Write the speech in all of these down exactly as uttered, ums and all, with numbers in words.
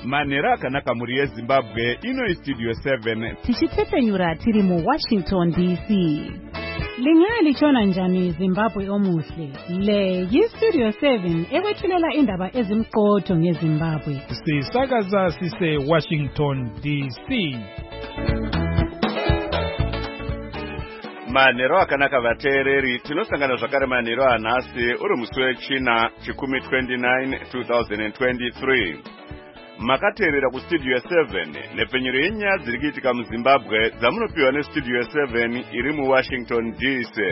Manera akanaka muri yeZimbabwe ino Studio seven. Tichitepenyura tiri mu Washington D C. Lingali chona njani Zimbabwe omuhle. Le yi Studio seven ekwethulela indaba ezimqotho ngeZimbabwe. Sisakaza sise Washington D C. Manero akanaka vateereri tinosangana zvakare manero anhasi uri musi wechina chikumi twenty-nine two thousand twenty-three. Makateerera kustudio seven nepenyero yenyaya dziri kuitika muZimbabwe dzamunopiwa nestudio seven iri muWashington D C.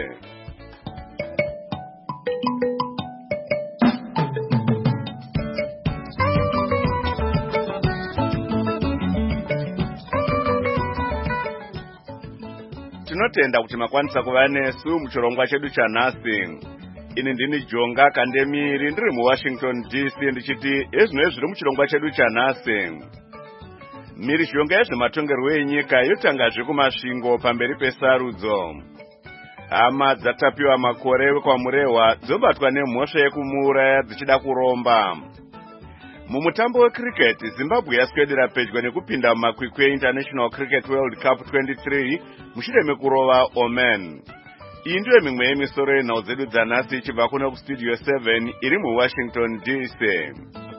Tinotenda kuti makwanisa kuva nesu muchirongwa chedu chanhasi. Ini ndini Jonga Kandemiri ndiri muWashington D C ndichiti ezvino zviri muchirongwa chedu chanhasi. Mhirizhonga yezvematongerwo enyika yotangazve kumasvingo pamberi pesarudzo. Hama dzatapiwa makore kwamurehwa dzobatwa nemhosva yekumuuraya dzichida kuromba. Mumutambo wecricket, Zimbabwe yaswedera pedyo nekupinda mumakwikwi eInternational Cricket World Cup twenty-three mushure mekurova Oman. Iyi ndiyo mimwe yemisoro yenhau dzedu dzanhasi ichibva kuno kustudio seven iri muWashington D C.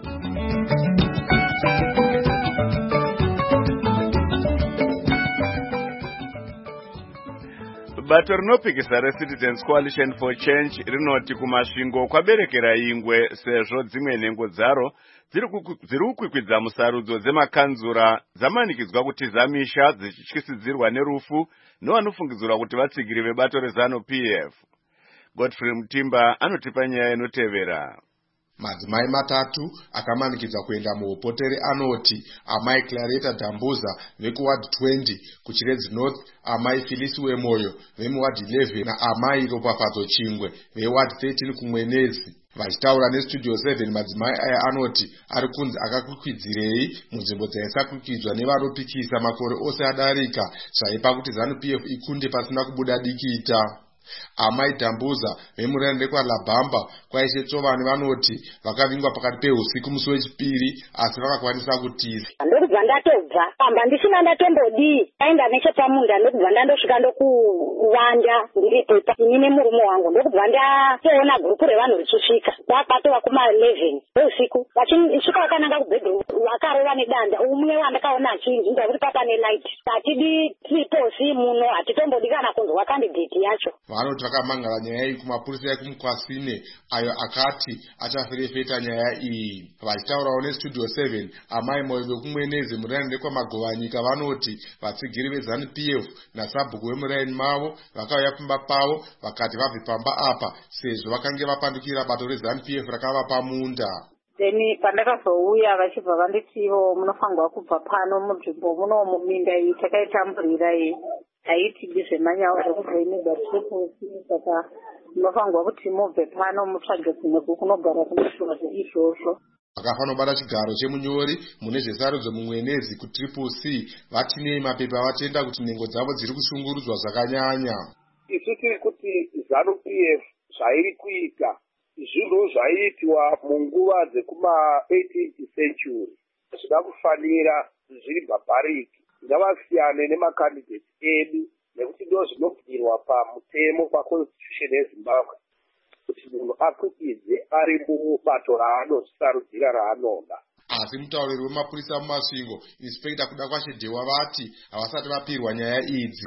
Bato rinopikisa reCitizens Coalition for Change rinoti kumasvingo kwaberekera ingwe sezvo dzimwe nhengo dzaro dziri kukwikwidza musarudzo dzemakanzura dzamanikidzwa kuti zamisha dzichityisidzirwa nerufu nevanofungidzirwa kuti vatsigiri vebato reZanu P F. Godfrey Mutimba anotipa nyaya inotevera. Madzimai matatu akamanikidzwa kuenda muupotere anoti amai Claretta Dambuza vekuward twenty kuChiredzi North, amai Phyllis Wemoyo vemuward eleven na amai Ropafadzo Chingwe veward thirteen kumwenezi. Vachitaura nestudio seven, madzimai aya anoti ari kunzi akakwikwidzirei munzvimbo dzaisakwikidzwa nevaropikisa makore ose adarika zvaipa kuti ZANU P F ikunde pasina kubuda dikita. Amai Dambuza vemurende kwaLabamba kwaishe Tsovani vanoti vakavingwa pakati peusiku musi wechipiri asi vakakwanisa kutiza. Ndokubva ndatobva pamba ndisina ndatombodii aenda nechepamunda ndokubva ndandosvika ndokuvanda ndiripo inine murume wangu ndokubva ndatoona gurupu revanhu richisvika vakatova kuma eleven usiku vachisvika vakananga kubhedroom vakarova nedanda umwe wandakaona achinjinja kuti papane light hatidi triposi muno hatitombodi kana kunzwa kandidate yacho. Vanoti vakamangala nyaya iyi kumapurisa ekumukwasine ayo akati achaferefeta nyaya iyi. Vachitaurawo nestudio seven, amai Moyo vekumwenezi murayini kwamagowanyika vanoti vatsigiri veZANU P F nasabhuku vemurayini mavo vakauya pamba pavo vakati vabve pamba apa sezvo vakange vapandukira bato reZANU P F rakava pamunda. Deni pandakazouya vachibva vanditiwo munofanirwa kubva pano munzvimbo muno muminda iyi takaitamburira iyi haiti zvemanyawa zvekuvhenegwa triposi saka munofanirwa kuti mubve pano mutsvage kumwe kunogara kunoshora izvozvo. Vakafanira kubata chigaro chemunyori mune zvesarudzo mumwenezi kutriple C vatinei mapepa vatenda kuti nhengo dzavo dziri kushungurudzwa zvakanyanya. Isu tiri kuti ZANU P F zvairi kuita zvinhu zvaiitwa munguva dzekuma eighteenth century zvida kufanira zviri bhabhariki ngavasiyane nemakandidate edu nekuti ndo zvinobvirwa pamutemo paconstitution yeZimbabwe kuti munhu akwikidze ari mubato raanosarudzira raanoda. Asi mutauriri wemapurisa mumasvingo Inspector kuda kwashedewa vati havasati vapirwa nyaya idzi.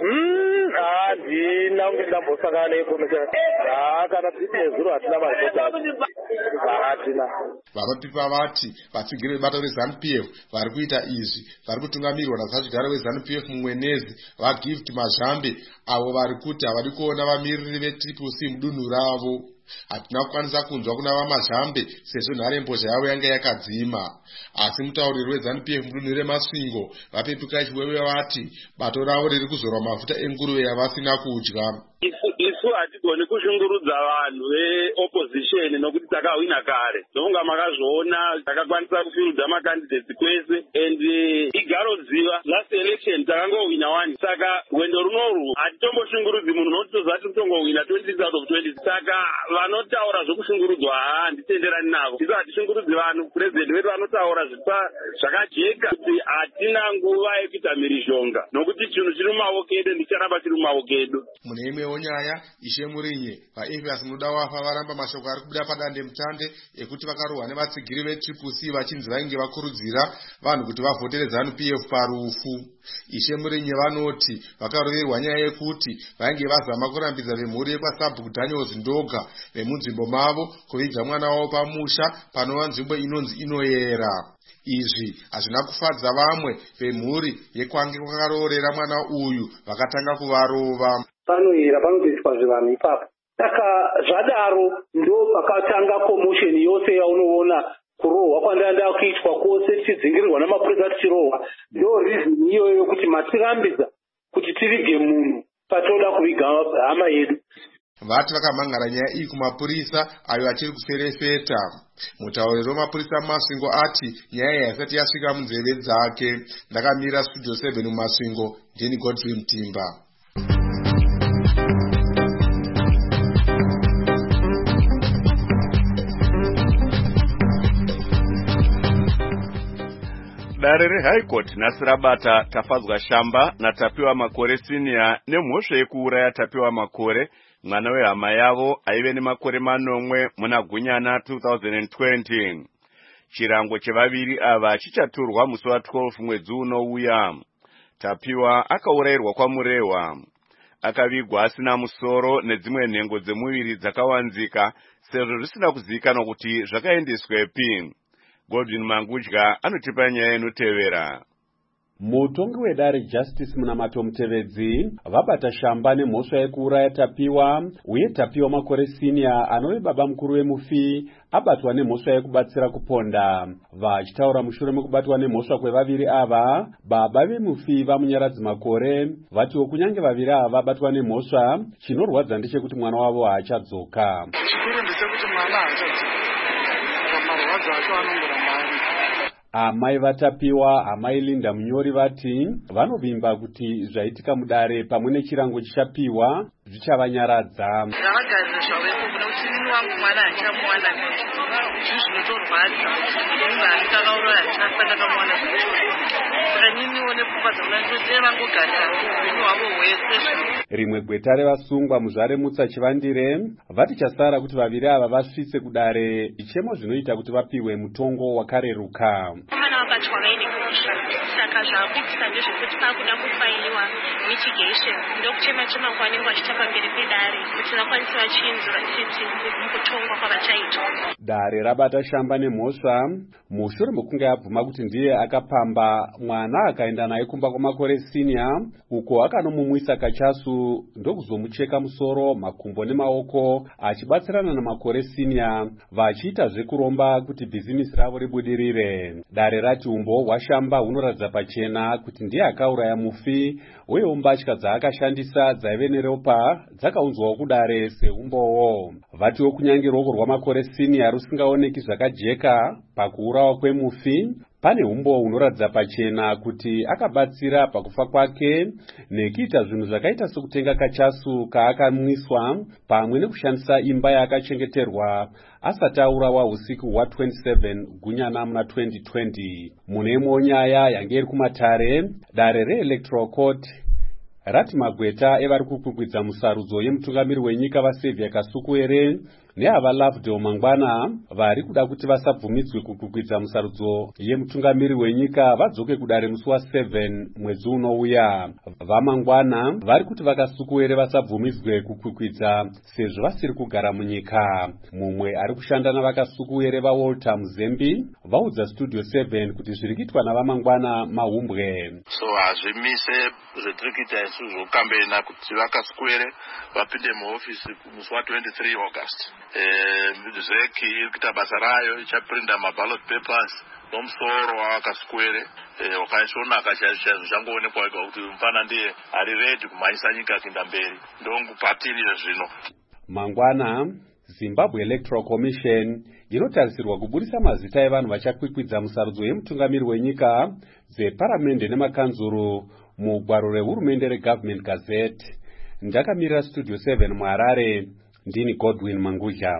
Handina kunge ndambosangana neinformation kana dziti nezuro hatina maripota hatina. Vanopipa vati vatsigiri vebato reZANU P F vari kuita izvi vari kutungamirwa nasazvigaro veZANU P F mumwenezi vaGift Mazhambe avo vari kuti havadi kuona vamiriri vetriple C mudunhu ravo. Hatina kukwanisa kunzwa kuna vaMazhambe sezvo nharembozha yavo yanga yakadzima. Asi mutauriri weZANU P F mudunhu remasvingo vapetuka chiwewe vati bato ravo riri kuzorwa mafuta enguruve yavasina kudya. Isu isu isu hatigoni kushungurudza vanhu veopposition nokuti takahwina kare. Ndonga makazviona takakwanisa kufirudza makandidates kwese and igarodziva last election takangohwina one. Saka wendo runorwu hatitomboshungurudzi munhu nokuti tozati kutongohwina twenty out of twenty. Saka vanotaura zvokushungurudzwa handitenderani navo. Isu hatishungurudzi vanhu. President wedu vanotaura zvakajeka kuti hatina nguva yekuita mhirizhonga nokuti chinhu chiri mumaoko edu ndicharamba chiri mumaoko edu. Mune imwewo nyaya, Ishe Murinye vaFS munoda wafa varamba mashoko ari kubuda padande mutande ekuti vakarohwa nevatsigiri vetriple C vachinzi vainge vakurudzira vanhu kuti vavhotere ZANU P F parufu. Ishe Murinye vanoti vakaroverwa nyaya yekuti vainge vazama kurambidza vemhuri yekwaSabhuku Daniels Ndoga vemunzvimbo mavo kuviga mwana wavo pamusha panova nzvimbo inonzi Inoyera. Izvi hazvina kufadza vamwe vemhuri yekwange kwakaroorera mwana uyu vakatanga kuvarova. Panoyera panobviswa zvivanhu ipapo. Saka zvadaro ndo pakatanga commotion yose yaunoona kurohwa kwandanda kuitwa kwose tichidzingirirwa namapurisa tichirohwa. Ndo reason iyoyo yokuti matirambidza kuti tivige munhu patoda kuviga hama yedu. Vati vakamhangara nyaya iyi kumapurisa ayo achiri kuserefeta. Mutauriro wemapurisa muMasvingo ati nyaya iyi haisati yasvika munzeve dzake. Ndakamira Studio seven muMasvingo, ndini Godfrey Mutimba. Dare reHigh Court nasirabata Tafadzwa Shamba natapiwa makore senior nemhosva yekuuraya tapiwa makore mwana wehama yavo aive nemakore manomwe muna Gunyana two thousand twenty. Chirango chevaviri ava chichaturwa musi wa twelve mwedzi unouya. Tapiwa akaurayirwa kwaMurehwa. Akavigwa asina musoro nedzimwe nhengo dzemuviri dzakawanzika sezvo zvisina kuzivikanwa kuti zvakaendeswepi. Godwin Mangudya anotipa nyaya inotevera. Mutongi wedare Justice Munamato Mutevedzi vabata Shamba nemhosva yekuuraya Tapiwa uye Tapiwa makore senior anove baba mukuru wemufi abatwa nemhosva yekubatsira kuponda. Vachitaura mushure mekubatwa nemhosva kwevaviri ava, baba vemufi vamunyaradzi makore vatiwo kunyange vaviri ava vabatwa nemhosva, chinorwadza ndechekuti mwana wavo haachadzoka. Chikuru ndechekuti mwana haachadzoka. Marwadzi acho anongora mari. Amai vaTapiwa, amai Linda Munyori vati vanovimba kuti zvaitika mudare pamwe nechirango chichapiwa zvichavanyaradza. Ndavagarirwa zvaveko kuna kuti mimi wangu mwana achamuwana izvi zvinotorwadza. Munhu andikakauraya achafa ndakamuwana zvinotorwadza. Saka niniwo nepfungwa dzakona ndinote vangogarira upenyu hwavo hwese. Rimwe gweta revasungwa muzvaremutsa Chivandire vati chasara kuti vaviri ava vasvitse kudare ichemo zvinoita kuti vapiwe mutongo wakareruka. Vana vabatwa vaine kusha, saka zvavabudisa ndezvekuti pakuda kufainiwa mitigation ndokuchema chema kwanenge vachita pamberi pedare kuti vakwanise vachinzura tsitsi mukutongwa kwavachaitwa. Dare rabata Shamba nemhosva mushure mekunge abvuma kuti ndiye akapamba mwana akaenda naye kumba kwamakore senior uko akanomumwisa kachasu ndokuzomucheka musoro, makumbo nemaoko achibatsirana namakore senior vachiita zvekuromba kuti bhizinisi ravo ribudirire. Dare rati umbo hwaShamba hunoratidza pachena kuti ndiye akauraya mufi uyewo mbatya dzaakashandisa dzaive neropa dzakaunzwawo kudare seumbowo. Vatiwo kunyange ruoko rwamakore senior rusingaoneki zvakajeka pakuurawa kwemufi, pane umbo hunoratidza pachena kuti akabatsira pakufa kwake nekuita zvinhu zvakaita sokutenga kachasu kaakamwiswa pamwe nekushandisa imba yaakachengeterwa asati aurawa usiku hwa twenty-seven Gunyana muna twenty twenty. Mune imwewo nyaya yange iri kumatare, dare reElectoral Court rati magweta evari kukwikwidza musarudzo yemutungamiri wenyika vaSaviour Kasukuwere neava Lovedale Mangwana vari kuda kuti vasabvumidzwe kukwikwidza musarudzo yemutungamiri wenyika vadzoke kudare musi wa seven mwedzi unouya. VaMangwana vari kuti vaKasukuwere vasabvumidzwe kukwikwidza sezvo vasiri kugara munyika. Mumwe ari kushanda navaKasukuwere vaWalter Muzembi vaudza Studio seven kuti zviri kuitwa navaMangwana mahumbwe. So hazvimise zvetiri kuita isu zvokambena kuti vaKasukuwere vapinde muofisi musi wa twenty-three August. Eh, zveki iri kuita basa rayo ichaprinda maballot papers nomusoro wakaswere wakaisvonaka chaizvo zvangoonekwa wega kuti mufana ndiye ari redi kumhanyisa nyika kuenda mberi ndongupatirire zvino. Mangwana Zimbabwe Electoral Commission inotarisirwa kubudisa mazita evanhu vachakwikwidza musarudzo yemutungamiri wenyika dzeparamende nemakanzuru mugwaro rehurumende reGovernment Gazette. Ndakamirira Studio seven muHarare, ndini Godwin Mangudya.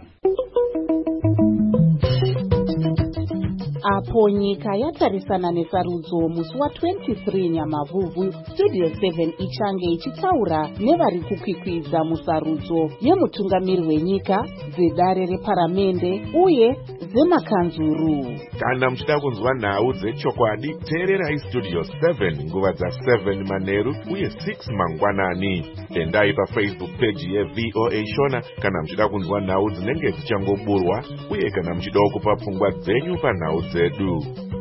Apo nyika yatarisana nesarudzo musi wa twenty-three Nyamavhuvhu, Studio seven ichange ichitaura nevari kukwikwidza musarudzo yemutungamiri wenyika, dzedare reparamende uye dzemakanzuru. Kana muchida kunzwa nhau dzechokwadi, teererai Studio seven nguva dza seven manheru uye six mangwanani. Tendai paFacebook page yeV O A Shona kana muchida kunzwa nhau dzinenge dzichangoburwa uye kana muchida kupa pfungwa dzenyu panhau zedu.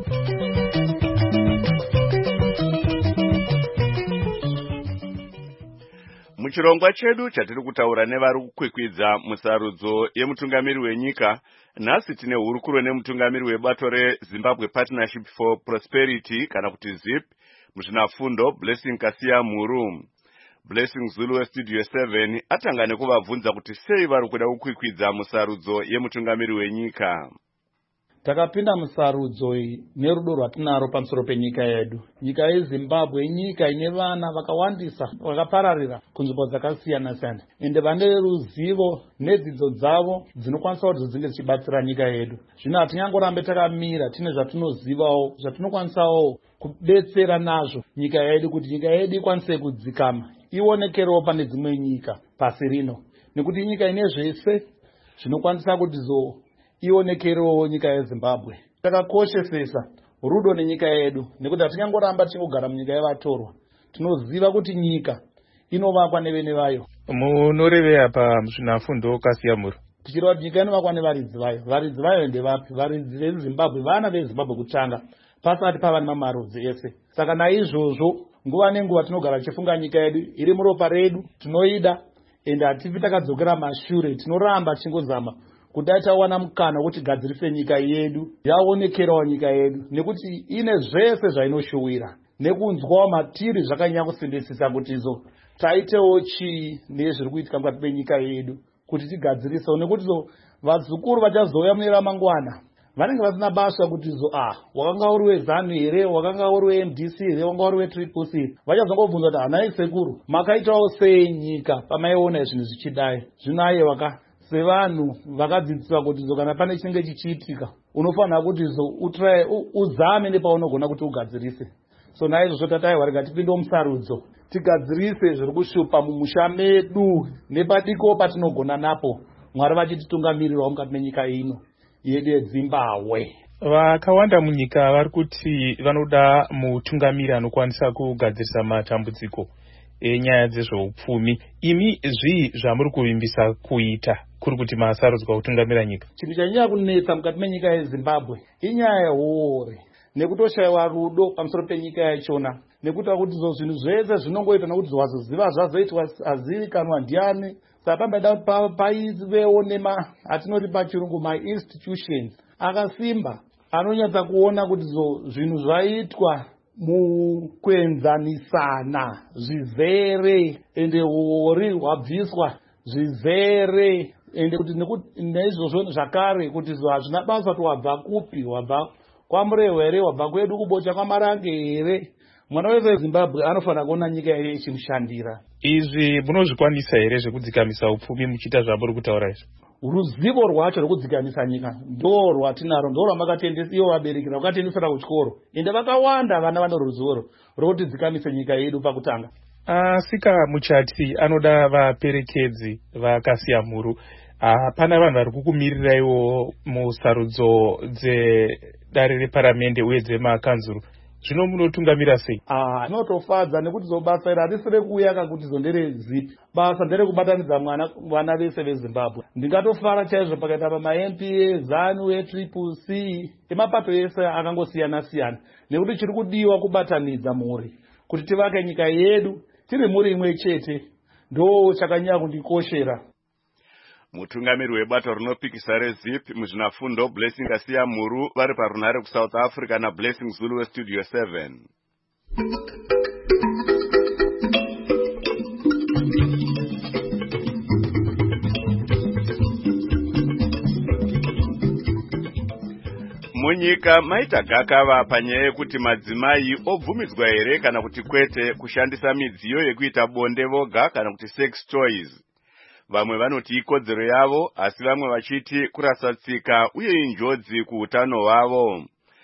Muchirongwa chedu chatiri kutaura nevari kukwikwidza musarudzo yemutungamiri wenyika, nhasi tine hurukuro nemutungamiri webato reZimbabwe Partnership for Prosperity kana kuti ZIP muzvinafundo Blessing Kasiya Muru. Blessing Zulu weStudio seven atanga nekuvabvunza kuti sei vari kuda kukwikwidza musarudzo yemutungamiri wenyika. Takapinda musarudzo iyi nerudo rwatinaro pamusoro penyika yedu. Nyika yeZimbabwe inyika ine vana vakawandisa vakapararira kunzvimbo dzakasiyana siyana, ende vane ruzivo nedzidzo dzavo dzinokwanisa kuti dzinge dzichibatsira nyika yedu. Zvino hatinyangorambe takamira, tine zvatinozivawo zvatinokwanisawo kudetsera nazvo nyika yedu kuti nyika yedu ikwanise kudzikama, ionekerewo pane dzimwe nyika pasi rino, nekuti nyika ine zvese zvinokwanisa kuti zo ionekerewo nyika yeZimbabwe. Takakoshesesa rudo nenyika yedu nekuti hatinyangoramba tichigara munyika yevatorwa. Tinoziva kuti nyika inovakwa nevene vayo. Munorevei apa muzvinafundo Kasiya Muru? Tichireva kuti nyika inovakwa nevaridzi vayo. Varidzi vayo ndevapi? Varidzi veZimbabwe, vana veZimbabwe kutanga pasati pava nemamarudzi ese. Saka naizvozvo nguva nenguva tinogara tichifunga nyika yedu iri muropa redu, tinoida ende hatifi takadzokera mashure, tinoramba tichingozama kudai tawana mukana kuti gadzirise nyika yedu, yaonekerawo nyika yedu nekuti ine zvese zvainoshuwira, nekunzwawo matiri zvakanyanya kusimbisisa kuti zo taitewo chii nezviri kuitika mukati menyika yedu kuti tigadzirisewo, nekuti zo vadzukuru vachazouya mune ramangwana vanenge vasina basa kuti zo ah wakanga uri weZANU here, wakanga uri weM D C here, wakanga uri weTriple C. Vachazongobvunza kuti hanai sekuru makaitawo sei nyika pamaiona zvinhu zvichidai. Zvino aye waka sevanhu vakadzidziswa kuti zo kana pane chinenge chichiitika unofanira kuti zo utry uzame nepaunogona kuti ugadzirise. So naizvozvo tataiwa rega tipinde musarudzo tigadzirise zviri kushupa mumusha medu nepadiko patinogona napo, Mwari vachititungamirirawo mukati menyika ino yedu yeZimbabwe. Vakawanda munyika vari kuti vanoda mutungamiri anokwanisa kugadzirisa matambudziko enyaya dzezveupfumi. Imi zvii zvamuri kuvimbisa kuita kuri kuti masarudzwa kutungamira nyika? Chinhu chanyanya kunetsa mukati menyika yeZimbabwe inyaya yehore nekutoshayiwa rudo pamusoro penyika yachona, nekuti kuti zo zvinhu zvese zvinongoita nokuti wazoziva zvazoitwa azivikanwa ndiani. Saka pambaida kuti paivewo nema atinoti pachirungu ma-institutions akasimba anonyatsa kuona kuti zo zvinhu zvaitwa mukwenzanisana zvizere ende hori hwabviswa zvizere ende kuti neizvozvo zvakare kuti zo hazvina basa kuti wabva kupi, wabva kwaMurehwe here, wabva kwedu kubocha kwaMarange here. Mwana wese weZimbabwe anofanira kuona nyika yedu ichimushandira. Izvi munozvikwanisa here zvekudzikamisa upfumi muchiita zvamuri kutaura izvi? Ruzivo rwacho rwekudzikamisa nyika ndo rwatinaro, ndo rwamakatendesa ivo vabereki vakatendesera kuchikoro, ende vakawanda vana vane ruzivo rwokuti dzikamise nyika yedu pakutanga. Asika Muchati anoda vaperekedzi vaKasiya Muru. Hapana vanhu vari kukumiriraiwo musarudzo dzedare reparamende uye dzemakanzuru. Zvino munotungamira sei? Ah, inotofadza nekuti zo basa iri harisi rekuuya kuti zo nderezip, basa nderekubatanidza mwana vana vese veZimbabwe. Ndingatofara chaizvo pakaita pama-M P A, ZANU, eTriple C, emapato ese akangosiyana siyana, nekuti chiri kudiwa kubatanidza mhuri kuti tivake nyika yedu tiri muri imwe chete, ndo chakanyanya kundikoshera. Mutungamiri webato rinopikisa rezip muzvinafundo Blessing Asiya Muru vari parunhare kuSouth Africa naBlessing Zulu weStudio seven. Munyika maita gakava panyaya yekuti madzimai obvumidzwa here kana kuti kwete kushandisa midziyo yekuita bonde voga kana kuti sex toys. Vamwe vanoti ikodzero yavo, asi vamwe vachiti kurasa tsika uye injodzi kuutano hwavo.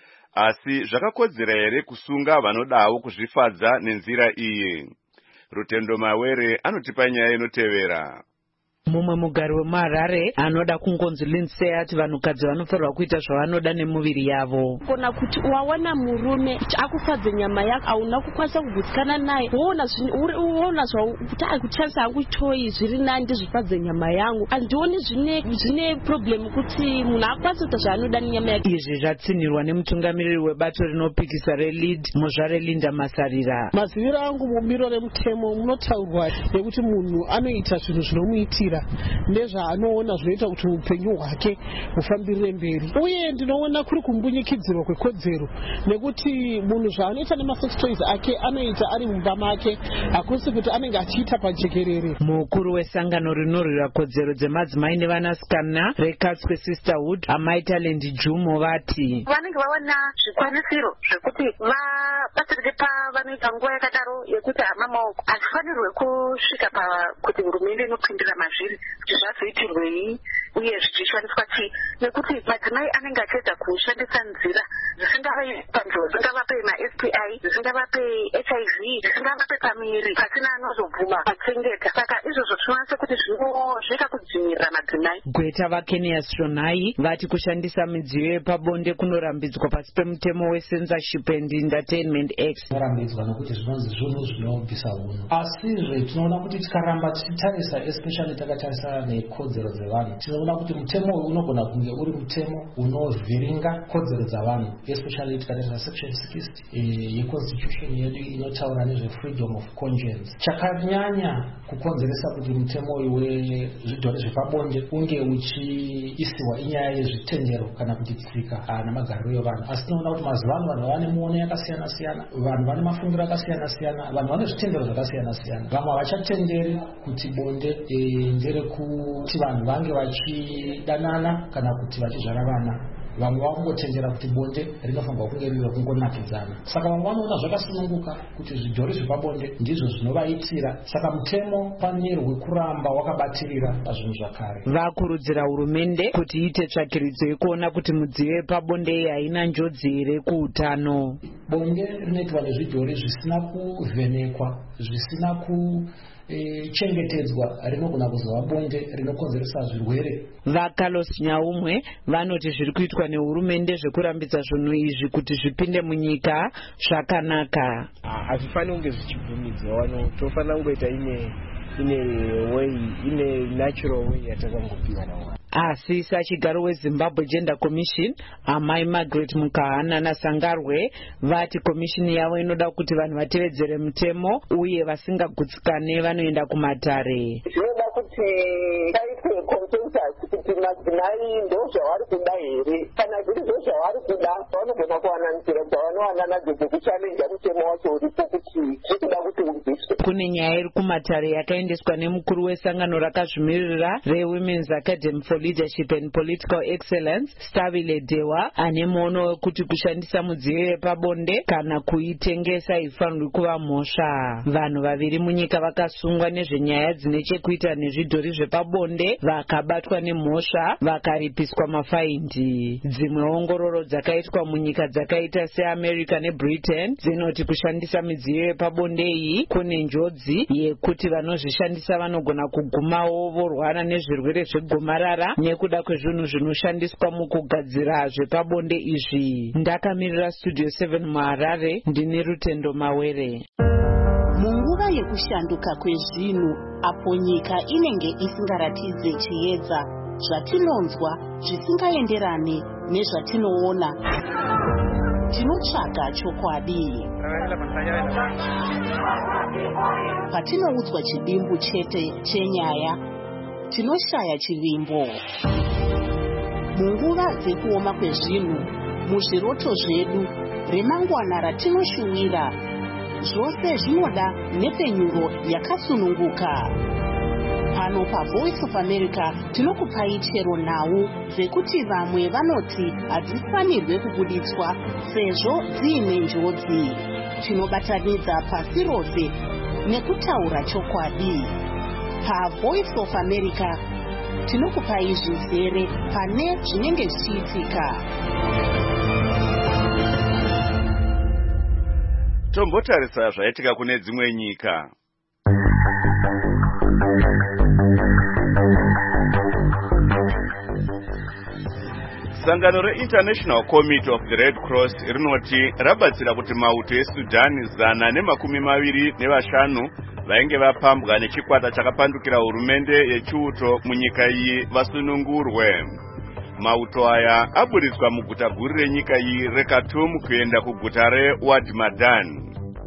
Asi zvakakodzera here kusunga vanodawo kuzvifadza nenzira iyi? Rutendo Mawere anotipa nyaya inotevera. Mumwe mugari wemuHarare anoda kungonzi Lindsay ati vanhukadzi vanofanirwa kuita zvavanoda nemuviri yavo. Kona kuti wawana murume akufadze nyama yako hauna kukwanisa kugutsikana naye, woona woona kuti akuchanisa akutoyi zviri nani ndizvifadze nyama yangu, andioni zvine zvine problem kuti munhu akwanisa kuita zvaanoda nenyama yake. Izvi zvatsinirwa nemutungamiriri webato rinopikisa reLead Muzvare Linda Masarira. Maziviro angu mumiro remutemo munotaurwa nekuti munhu anoita zvinhu zvinomuitira nezvaanoona zvinoita kuti upenyu hwake hufambirire mberi, uye ndinoona kuri kumbunyikidzirwa kwekodzero nekuti munhu zvaanoita nemasex toys ake anoita ari mumba make, hakusi kuti anenge achiita pajekerere. Mukuru wesangano rinorwira kodzero dzemadzimai nevanasikana reKatswe Sisterhood Amai Talent Jumo vati vanenge vawana zvikwanisiro zvekuti vabatsirike pavanoita nguva yakadaro yekuti hama maoko, hazifanirwe kusvika pakuti hurumende inopindira mazviri kuti zvazoitirwei uye zvichishandiswa chii, nekuti madzimai anenge achiedza kushandisa nzira dzisingavape panjodzi, dzisingavape ma-S T I, dzisingavape H I V, dzisingavape pamiri pasina anozobvuma pachengeta. Saka izvozvo tinowanisa kuti zvinosvika kudzivirira madzimai. Gweta vaKenias Shonai vati kushandisa midziyo yepabonde kunorambidzwa pasi pemutemo weCensorship and Entertainment Act. Kunorambidzwa nokuti zvinonzi zvinhu zvinobvisa hunhu, asizve tinoona kuti tikaramba tichitarisa especially takatarisa nekodzero dzevanhu, tinoona kuti mutemo uyu unogona kunge uri mutemo unovhiringa kodzero dzavanhu, especially tikatarisa section sixty yeconstitution yedu inotaura nezve freedom of conscience. Chakanyanya kukonzeresa kuti mutemo uyu wezvidhori zvepabonde unge uchiisiwa inyaya yezvitendero kana kuti tsika namagariro evanhu, asi tinoona kuti mazuva ano vanhu vane muono yakasiyana siyana, vanhu vane mafungiro akasiyana siyana, vanhu vane zvitendero zvakasiyana siyana. Vamwe havachatenderi kuti bonde nderekuti vanhu vange vachidanana kana kuti vachizvara vana. Vamwe vakungotendera kuti bonde rinofanirwa kunge riri rekungonakidzana. Saka vamwe vanoona zvakasununguka kuti zvidhori zvepabonde ndizvo zvinovaitira, saka mutemo panirwe kuramba wakabatirira pazvinhu zvakare. Vakurudzira hurumende kuti iite tsvakiridzo yekuona kuti midziyo yepabonde iyi haina njodzi here kuutano. Bonde rinoitwa nezvidhori zvisina kuvhenekwa, zvisina ku E, chengetedzwa rinogona kuzova bonde rinokonzeresa zvirwere. VaCarlos Nyaumwe vanoti zviri kuitwa nehurumende zvekurambidza zvinhu izvi kuti zvipinde munyika zvakanaka. Hazvifaniri kunge zvichibvumidzwa, wano tofanira kungoita ine ine way ine natural way yatakangopiwa nawo. Asi sachigaro weZimbabwe Gender Commission Amai Margaret Mukahana naSangarwe vati komishini yavo inoda kuti vanhu vatevedzere mutemo uye vasingagutsikane vanoenda kumatare. Zvinoda kuti paitwe consensus kuti madzimai ndo zvavari kuda here, kana zviri zvo zvavari kuda vanogona kuwana nzira dzavanowana nadzo dzekuchalenja mutemo wacho uripo kuti zvirikuda kuti ubviswe. Kune nyaya iri kumatare yakaendeswa nemukuru wesangano rakazvimirira reWomen's Academy for Leadership and Political Excellence Stabile Dewa ane muono wekuti kushandisa mudziyo yepabonde kana kuitengesa haifanirwi kuva mhosva. Vanhu vaviri munyika vakasungwa nezvenyaya dzine chekuita nezvidhori zvepabonde vakabatwa nemhosva vakaripiswa mafaindi. Dzimwe ongororo dzakaitwa munyika dzakaita seAmerica neBritain dzinoti kushandisa midziyo yepabonde iyi kune njodzi yekuti vanozvishandisa vanogona kugumawo vorwara nezvirwere zvegomarara nekuda kwezvinhu zvinoshandiswa mukugadzira zvepabonde izvi. Ndakamirira Studio seven muHarare, ndini Rutendo Mawere. Munguva yekushanduka kwezvinhu apo nyika inenge isingaratidze chiedza, zvatinonzwa zvisingaenderane nezvatinoona, tinotsvaga chokwadi. Patinoudzwa chidimbu chete chenyaya, tinoshaya chivimbo. Munguva dzekuoma kwezvinhu, muzviroto zvedu, remangwana ratinoshuwira, zvose zvinoda nhepfenyuro yakasununguka. Pano paVoice of America tinokupai chero nhau dzekuti vamwe vanoti hadzifanirwe kubuditswa sezvo dziine njodzi. Tinobatanidza pasi rose nekutaura chokwadi. PaVoice of America tinokupai zvizere pane zvinenge zvichiitika. Tombotarisa zvaitika kune dzimwe nyika. Sangano reInternational Committee of the Red Cross rinoti rabatsira kuti mauto eSudan zana nemakumi maviri nevashanu vainge vapambwa nechikwata chakapandukira hurumende yechiuto munyika iyi vasunungurwe. Mauto aya aburitswa muguta guru renyika iyi reKhartoum kuenda kuguta reWad Madani.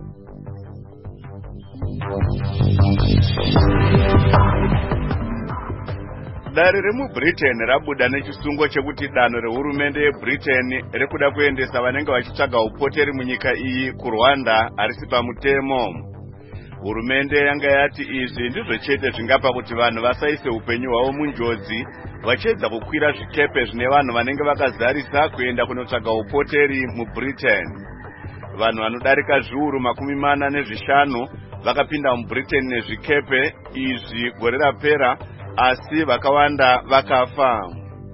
Dare remuBritain rabuda nechisungo chekuti danho rehurumende yeBritain rekuda kuendesa vanenge vachitsvaga upoteri munyika iyi kuRwanda harisi pamutemo. Hurumende yanga yati izvi ndizvo chete zvingapa kuti vanhu vasaise upenyu hwavo munjodzi vachiedza kukwira zvikepe zvine vanhu vanenge vakazarisa kuenda kunotsvaga upoteri muBritain. Vanhu vanodarika zviuru makumi mana nezvishanu vakapinda muBritain nezvikepe izvi gore rapera, asi vakawanda vakafa.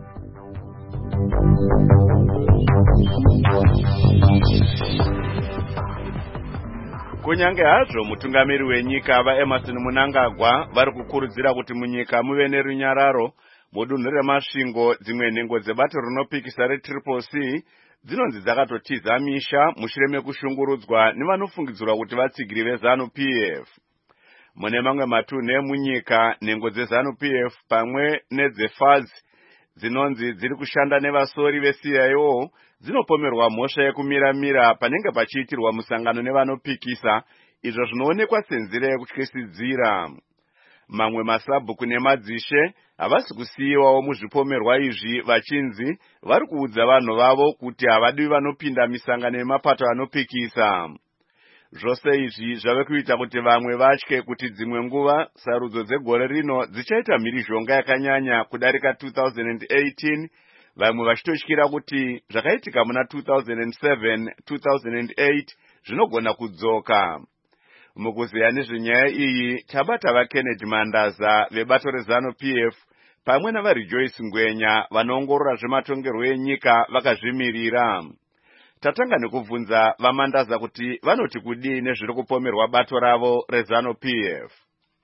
Kunyange hazvo mutungamiri wenyika vaEmerson Mnangagwa vari kukurudzira kuti munyika muve nerunyararo, mudunhu remasvingo dzimwe nhengo dzebato rinopikisa reTriple C dzinonzi dzakatotiza misha mushure mekushungurudzwa nevanofungidzirwa kuti vatsigiri veZANU-P F. Mune mamwe matunhu emunyika, nhengo dzeZANU-P F pamwe nedzeFAZ dzinonzi dziri kushanda nevasori veC I O dzinopomerwa mhosva yekumiramira panenge pachiitirwa musangano nevanopikisa, izvo zvinoonekwa senzira yekutyisidzira. Mamwe masabhuku nemadzishe havasi kusiyiwawo muzvipomerwa izvi vachinzi vari kuudza vanhu vavo kuti havadiwi vanopinda misangano yemapato anopikisa. Zvose izvi zvave kuita kuti vamwe vatye kuti dzimwe nguva sarudzo dzegore rino dzichaita mhirizhonga yakanyanya kudarika two thousand eighteen, vamwe vachitotyira kuti zvakaitika muna two thousand seven two thousand eight zvinogona kudzoka. Mukuziya nezvenyaya iyi tabata vaKennedy Mandaza vebato reZANU-P F pamwe navaRejoice Ngwenya vanoongorora zvematongerwo enyika vakazvimirira. Tatanga nekubvunza vaMandaza kuti vanoti kudii nezviri kupomerwa bato ravo reZANU-P F.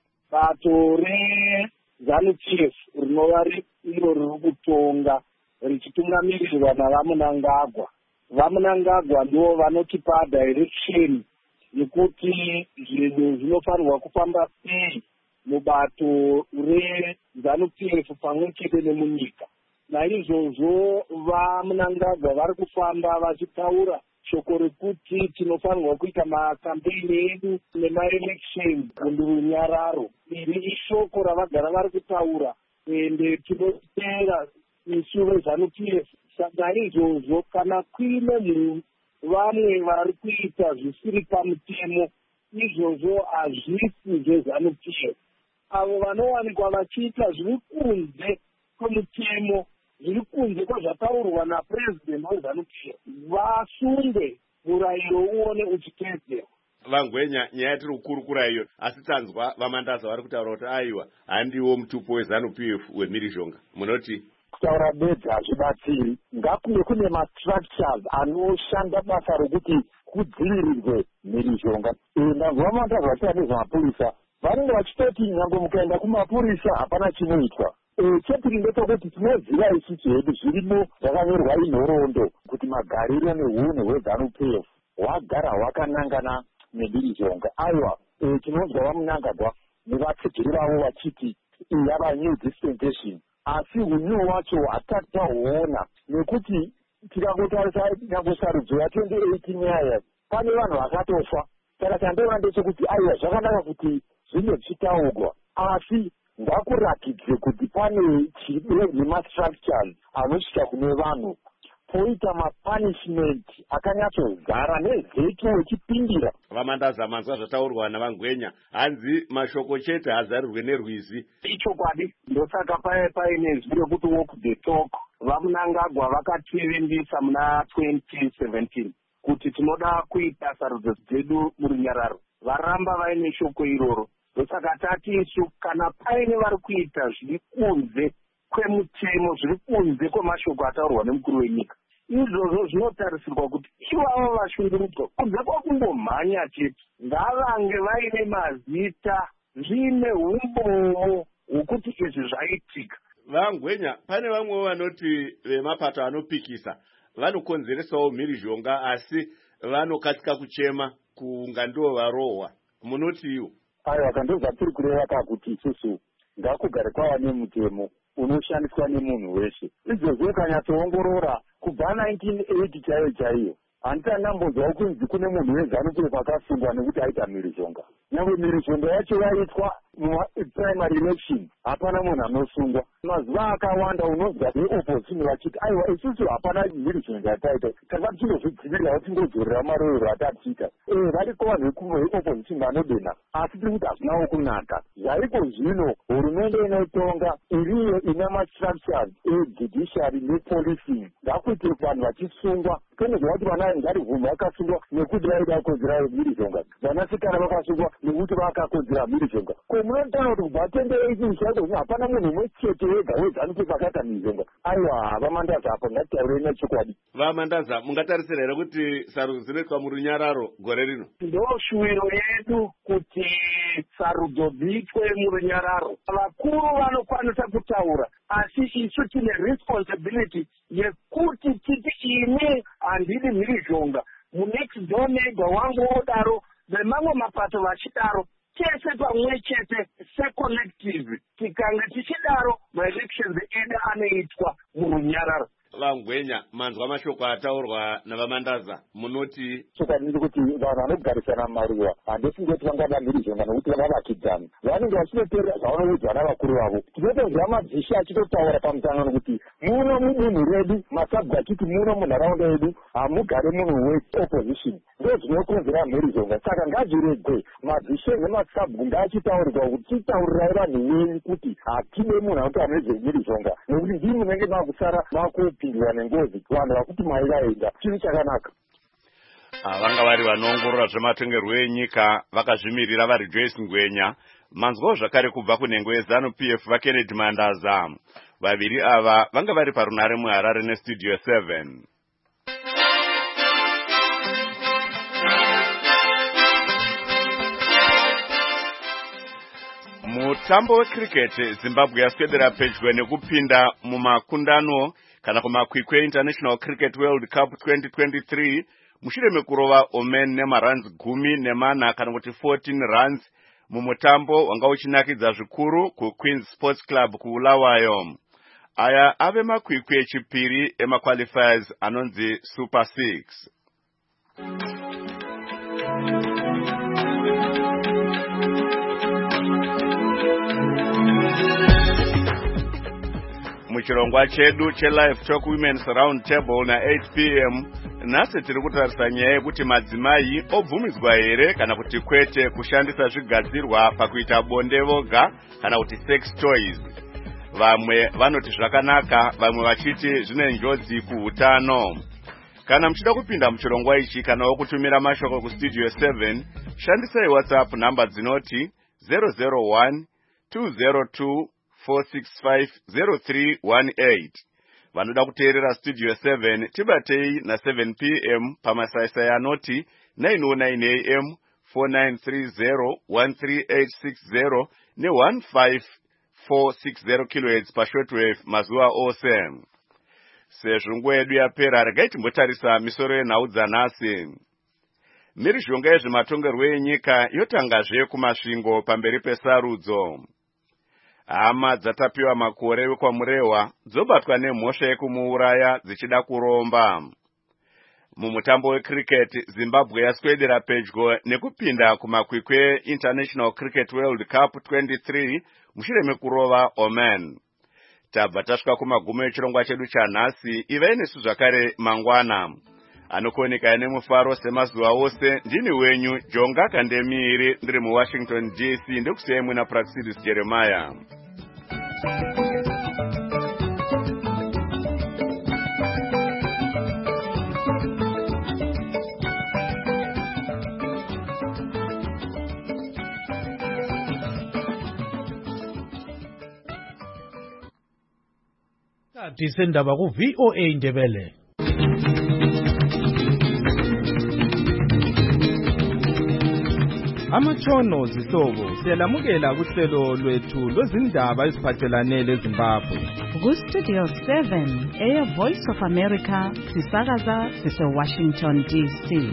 Bato reZANU-P F rinova iro riri kutonga richitungamirirwa navaMnangagwa. VaMnangagwa ndivo vanotipa direction yekuti zvinhu zvinofanirwa kufamba sei mubato reZANU-P F pamwe chete nemunyika. Naizvozvo vaMnangagwa vari kufamba vachitaura shoko rekuti tinofanirwa kuita makampeini edu nemaelection mundurunyararo. Iri ishoko ravagara vari kutaura ende tinotera isu veZANU-P F. Naizvozvo kana kuine munhu vamwe vari kuita zvisiri pamutemo, izvozvo hazvisi zveZANU-P F. Avo vanowanikwa vachiita zviri kunze kwemutemo, zviri kunze kwezvataurwa naPresident weZANU-P F, vasunge murayiro uone uchiteedzerwa. Vangwenya, nyaya tiri kukurukura iyo, asi tanzwa vaMandaza vari kutaura kuti aiwa handiwo mutupo weZANU-P F wemhirizhonga. Munoti kutaura bedzi hazvibatsiri. Ngakunge kune mastructures anoshanda basa rokuti kudzivirirwe mhirizhonga. Ndanzwa vaMandaza vachita nezvamapurisa vanenge vachitoti nyange mukaenda kumapurisa hapana chinoitwa. Chepiri ndechekuti tinoziva isusu hedu zvirimo zvakanyorwa inhoroondo kuti magariro neunhu hweZANU-P F hwagara hwakanangana nemhirizhonga. Aiwa, tinonzwa vaMnangagwa nevatsigiri vavo vachiti yava new dispensation, asi unyu wacho hatisati tahuona nekuti tikangotarisa nyange sarudzo ya twenty eighteen yaya pane vanhu vakatofa. Saka chandaona ndechekuti aiwa zvakanaka kuti zvinge zvichitaurwa, asi ngakurakidze kuti pane chido nemastructures anosvika kune vanhu, poita mapunishment akanyatsozara nevheki wechipindira. Vamandaza manzwa zvataurwa navangwenya, hanzi mashoko chete hazarirwe nerwizi. Ichokwadi, ndosaka paye paine zwi rekuti walk the talk. Vamunangagwa vakativimbisa muna twenty seventeen kuti tinoda kuita sarudzo dzedu murunyararo. Varamba vaine shoko iroro. Ndosaka tati isu kana paine vari kuita zviri kunze kwemutemo, zviri kunze kwemashoko ataurwa nemukuru wenyika, izvozvo zvinotarisirwa kuti ivavo vashungurudzwa kunze kwakungomhanya chete ngavange vaine mazita, zvine umbomo hwokuti izvi zvaitika. Vangwenya, pane vamwewo vanoti vemapato anopikisa vanokonzeresawo mhirizhonga asi vanokatika kuchema kunga ndivo varohwa. Munoti iwo? Aiwa, kandobva tiri kureva kakuti isusu ngakugare kwava nemutemo unoshandiswa nemunhu weshe. Izvozvo ukanyatsoongorora kubva nineteen eighty chaiyo chaiyo handitangambonzwawo kunzi kune munhu weZANU-P F akasungwa nekuti aita mhirizhonga. Nyangwe mhirizhonga yacho yaitwa muprimary election hapana munhu anosungwa. Mazuva akawanda unonzwa veopposition vachiti aiwa isusu hapana mhirizhonga yataita, tanga tichizozvidzivirirawo tingodzorera marorero atatiita. Eh, variko vanhu veopposition vanodenha, asi tiri kuti hazvinawo kunaka. Zvaiko zvino hurumende inotonga iriyo ina mastructures ejudiciary nepolicing, ngakuite vanhu vachisungwa. Kene zvati vana ngarivume vakasungwa nekuti vaida kodzera mhirizhonga, vanasikana vakasungwa nekuti vakakodzera mhirizhonga. Ko munotaura kuti kubva twenty eighteen chaiko zvino hapana munhu umwe chete wega weZANU-P F akaita mhirizhonga. Aiwa, vamandaza apo ngatitaurei nechokwadi. Vamandaza, mungatarisira here kuti sarudzo dzinoitwa murunyararo gore rino? Ndoshuwiro yedu kuti sarudzo dziitwe murunyararo. Vakuru vanokwanisa kutaura, asi isu tine responsibility yekuti titi ine handidi mhirizhonga, munext door neighbor wangu wodaro, vemamwe mapato vachidaro, tese pamwe chete secollective tikanga tichidaro maelections edu anoitwa murunyararo. Vangwenya, manzwa mashoko ataurwa navamandaza, munoti? Chokwadi kuti vanhu vanogarisana maruva handisingoti vangada mhirizhonga nokuti vanavakidzana, vanenge vachinoteerera zvavanoudzwa navakuru vavo. Tinotonzwa madzishe achitotaura pamusangano kuti muno mudunhu redu masabwa achiti muno munharaunda yedu hamugare munhu weopposition, ndo zvinokonzera mhirizhonga. Saka ngazviregwe madzishe nemasabhu ngaachitaurirwa kuti titaurirai vanhu wenyu kuti hatine munhu akuti anezvemhirizhonga, nokuti ndii munenge makusara makupindwa nengozi vanhu vakuti maivaenda chiri chakanaka. Vanga vari vanoongorora zvematongerwo enyika vakazvimirira vari Joyce Ngwenya, manzwawo zvakare kubva kunhengo yeZANU-P F vaKennedy Mandaza. Vaviri ava vanga vari parunare muHarare nestudio seven. Mutambo wecricket Zimbabwe yaswedera pedyo nekupinda mumakundano kana kumakwikwi International Cricket World Cup twenty twenty-three mushure mekurova Oman nemaruns gumi nemana kana kuti fourteen runs mumutambo wanga uchinakidza zvikuru kuQueen's Sports Club kuBulawayo. Aya ave makwikwi echipiri emaqualifiers anonzi Super six. Muchirongwa chedu chelive talk women's round table na eight p m nhasi tiri kutarisa nyaya yekuti madzimai obvumidzwa here kana kuti kwete kushandisa zvigadzirwa pakuita bonde voga kana kuti sex toys. Vamwe vanoti zvakanaka, vamwe vachiti zvine njodzi kuhutano. Kana muchida kupinda muchirongwa ichi kana wokutumira mashoko kustudio seven, shandisai WhatsApp namba dzinoti zero zero one two zero two four six five zero three one eight. Vanoda kuteerera studio seven tibatei na seven p m pamasaisai anoti nine oh nine a m four nine three zero one three eight six zero ne one five four six zero kilohertz pashortwave mazuva ose. Sezvo nguva yedu yapera, regai timbotarisa misoro yenhau dzanhasi. Mhirizhonga yezvematongerwo enyika yotangazve kumasvingo pamberi pesarudzo. Hama dzatapiwa makore wekwamurehwa dzobatwa nemhosva yekumuuraya dzichida kuromba. Mumutambo wecricket, Zimbabwe yaswedera pedyo nekupinda kumakwikwi International Cricket World Cup twenty-three mushure mekurova Oman. Tabva tasvika kumagumo echirongwa chedu chanhasi. Ivai nesu zvakare mangwana. Anokuoneka nemufaro semazuva ose. Ndini wenyu Jonga Kandemiri, ndiri muWashington D C. Ndokusiyai muna Praxidis Jeremiah. Disendaba ku V O A Ndebele. Amachono zihlobo siyalamukela kuhlelo lwethu lwezindaba eziphathelane leZimbabwe. Ku Studio seven eya Voice of America sisakaza sise Washington D C.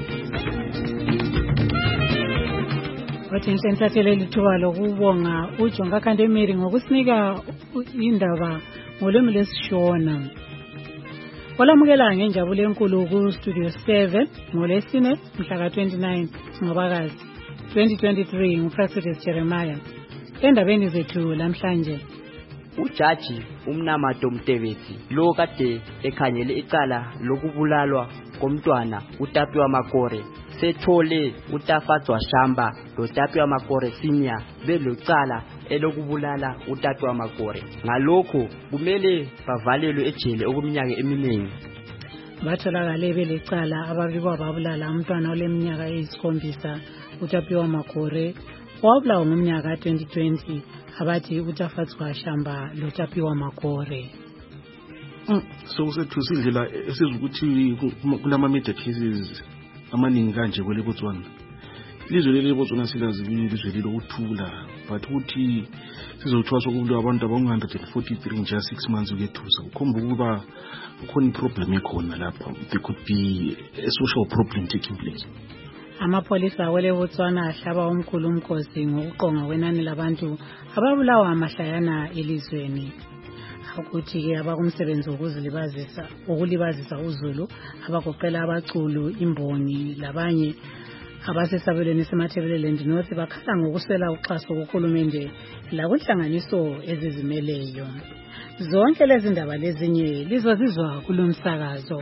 Wathenhle ntathele lithuba lokubonga uJonga Kandemiri ngokusinika indaba ngolimi lesishona. Walamukela ngenjabulo enkulu ku Studio seven ngolesine mhla ka twenty-nine Ngabakazi twenty twenty-three nguPraxidis Jeremiah. Endabeni zethu namhlanje, ujaji uMnamato Mtebetsi lo kade ekhangele icala lokubulalwa komntwana uTapiwa Makore sethole uTafatswa Shamba loTapiwa Makore senior belocala elokubulala uTapiwa Makore. Ngalokho kumele bavalelwe ejele okumnyaka eminingi. Batholakale belecala ababikwa babulala umntwana oleminyaka eyisikhombisa uTapiwa Makore wabulawa ngomnyaka twenty twenty abathi uTafatswa Shamba loTapiwa Makore. So sethu sidlela esizukuthi kulama major cases amaningi kanje kwele Botswana. Ilizwe leli Botswana silazibili ilizwe lokuthula, but uthi sizothwaswa kubulawa abantu aba one hundred forty-three in just six months ukethusa. Ukhomba ukuba ukhona problem ekhona lapha. There could be a social problem taking place. Amapolisa wele Botswana ahlaba umkhulu umkhosi ngokuqonga kwenani labantu ababulawa amahlayana elizweni. Ukuthi ke abakumsebenzi wokuzilibazisa ukulibazisa uZulu abagoqela abaculu imbongi labanye abasesabelweni semathebeleleni North bakhala ngokusela uxhaso kuhulumende lakuhlanganiso ezizimeleyo. Zonke lezi ndaba lezinye lizozizwa kulomsakazo.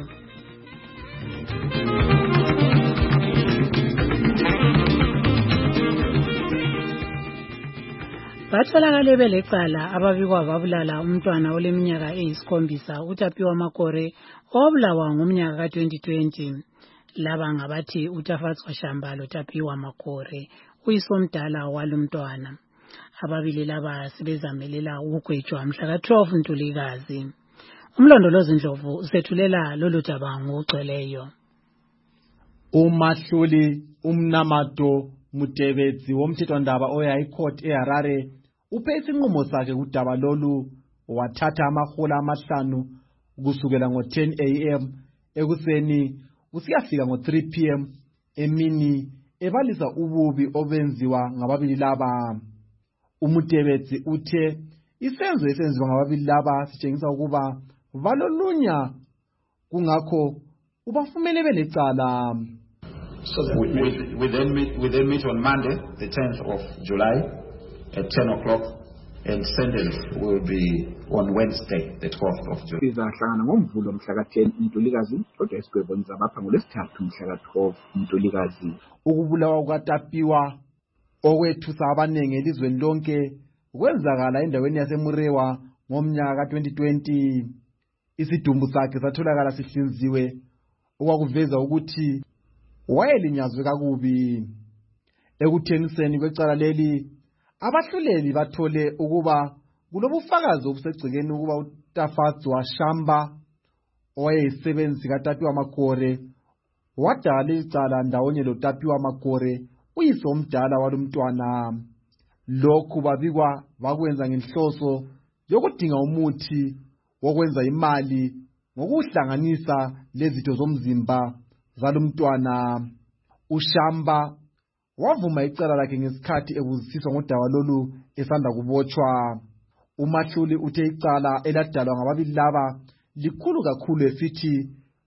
Batholakale belecala ababikwa babulala umntwana oleminyaka eyisikhombisa uTapiwa Makore obulawa ngomnyaka ka twenty twenty. Laba ngabathi uTafatswa Shamba loTapiwa Makore uyisomdala walumntwana. Ababili laba sibezamelela ukugwetshwa mhla ka twelve Ntulikazi. Umlondolozi Ndlovu usethulela lolu daba ngokugcweleyo. Umahluli uMnamato Mtebetsi womthethwandaba oya eCourt eHarare uphe isinqumo sakhe kudaba lolu wathatha amahola amahlanu kusukela ngo ten A M ekuseni usiyafika ngo three P M emini ebalisa ububi obenziwa ngababili laba. uMtebetsi uthe isenzo esenziwa ngababili laba sitshengisa ukuba balolunya kungakho ubafumene belecala. So we, we, we, then meet, we then meet on Monday, the tenth of July at ten o'clock, and sentence will be on Wednesday, the twelfth of July. Izahlangana ngomvulo mhla ka ten Ntulikazi, kodwa esikwebonisa bapha ngolesithathu mhla ka twelve Ntulikazi. Ukubulawa kukaTapiwa okwethusa abanenge elizweni lonke kwenzakala endaweni yaseMurewa ngomnyaka ka twenty twenty. Isidumbu sakhe satholakala sihlinziwe okwakuveza ukuthi wayelinyazwe kakubi. Ekuthengiseni kwecala leli abahluleli bathole ukuba kulobufakazi obusegcikeni ukuba uTafatswa Shamba owayeyisebenzi kaTapiwa Makore wadala icala ndawonye loTapiwa Makore uyise omdala walumntwana. Lokhu babikwa bakwenza ngenhloso yokudinga umuthi wokwenza imali ngokuhlanganisa lezitho zomzimba zalumntwana. uShamba wavuma icala lakhe ngesikhathi ebuzisiswa ngodaba lolu esanda kubotshwa. Umahluli uthe icala eladalwa ngababili laba likhulu kakhulu esithi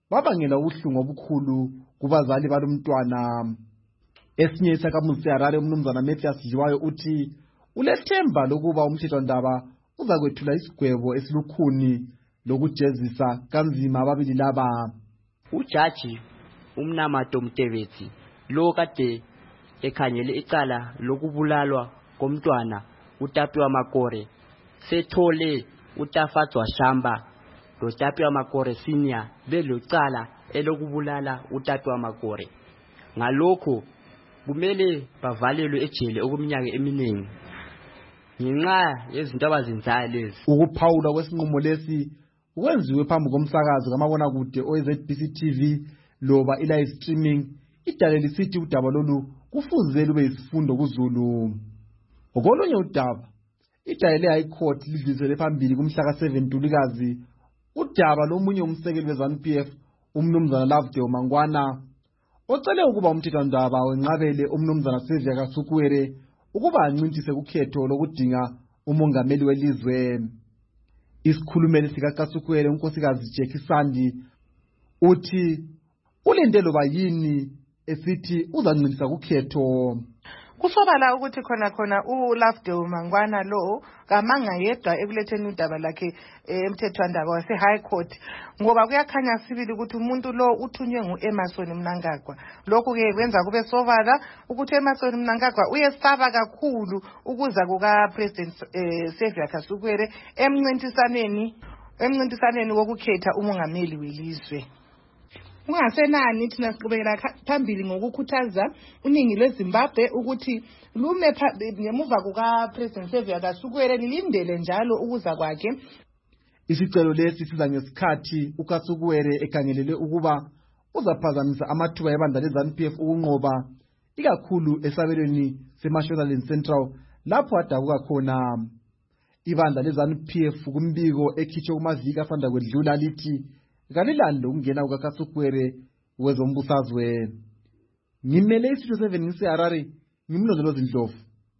babangela ubuhlungu obukhulu kubazali balomntwana. Esinye isakhamuzi seHarare umnumzana Mathias Jiwayo uthi ulethemba lokuba umthethwandaba uza kwethula isigwebo esilukhuni lokujezisa kanzima ababili laba. Ujaji uMnamato Mtebetsi lo kade ekhangele icala lokubulalwa komntwana uTapiwa Makore sethole uTafatswa Shamba lo Tapiwa Makore senior belocala elokubulala uTapiwa Makore. Ngalokho kumele bavalelwe ejele okumnyaka eminingi ngenxa yezinto abazenzayo lezi. Ukuphawula kwesinqumo lesi kwenziwe phambi komsakazo kamabona kude o-Z B C T V loba i-live streaming. Idale lisithi udaba lolu kufuze lube isifundo kuZulu. Ngokolunye udaba, idale le-High Court lidlulisele phambili kumhla ka seven Ntulikazi udaba lomunye umsekeli we-ZANU P F umnumzana Lovedale Mangwana ocele ukuba umthethwandaba wenqabele umnumzana Xavier Kasukuwere ukuba ancintise kukhetho lokudinga umongameli welizwe. Isikhulumeli sika Kasukuwere unkosikazi Jackie Sandi uthi ulindelo bayini esithi uzancintisa kukhetho. Kusobala ukuthi khona khona uLovedale Mangwana lo kamanga yedwa ekuletheni udaba lakhe emthethwandaba wase High Court ngoba kuyakhanya sibili ukuthi umuntu lo uthunywe nguEmmerson Mnangagwa. Lokho ke kwenza kube sobala ukuthi Emmerson Mnangagwa uyesaba kakhulu ukuza kuka President eh, Xavier Kasukuwere emncintisaneni emncintisaneni wokukhetha umongameli welizwe. Ungasenani thina siqhubekela phambili ngokukhuthaza uningi lweZimbabwe ukuthi lume ngemuva kuka President Xavier Kasukuwere lilindele njalo ukuza kwakhe. Isicelo lesi siza ngesikhathi uKasukuwere ekhangelele ukuba uzaphazamisa amathuba ebandla leZANU P F ukunqoba ikakhulu esabelweni seMashonaland Central lapho adabuka khona. Ibandla leZANU P F kumbiko ekhitshwe kumaviki asanda kwedlula lithi kalilando ukungena kukaKasukuwere wezombusazwe. Ngimele isitho seven ngiseHarare ngimlondolozi Ndlovu.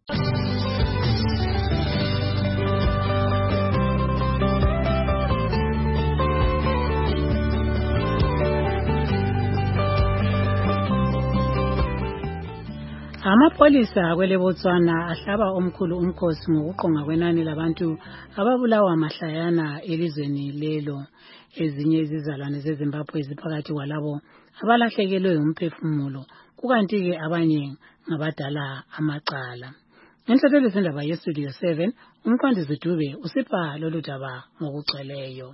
Amapolisa kwele Botswana ahlaba omkhulu umkhosi ngokuqonga kwenani labantu ababulawa amahlayana elizweni lelo. Ezinye izizalwane zeZimbabwe ziphakathi kwalabo abalahlekelwe umphefumulo kukanti ke abanye ngabadala amacala. Enhlelo zindaba yeStudio seven umqondisi Dube usipha lolu daba ngokugcweleyo.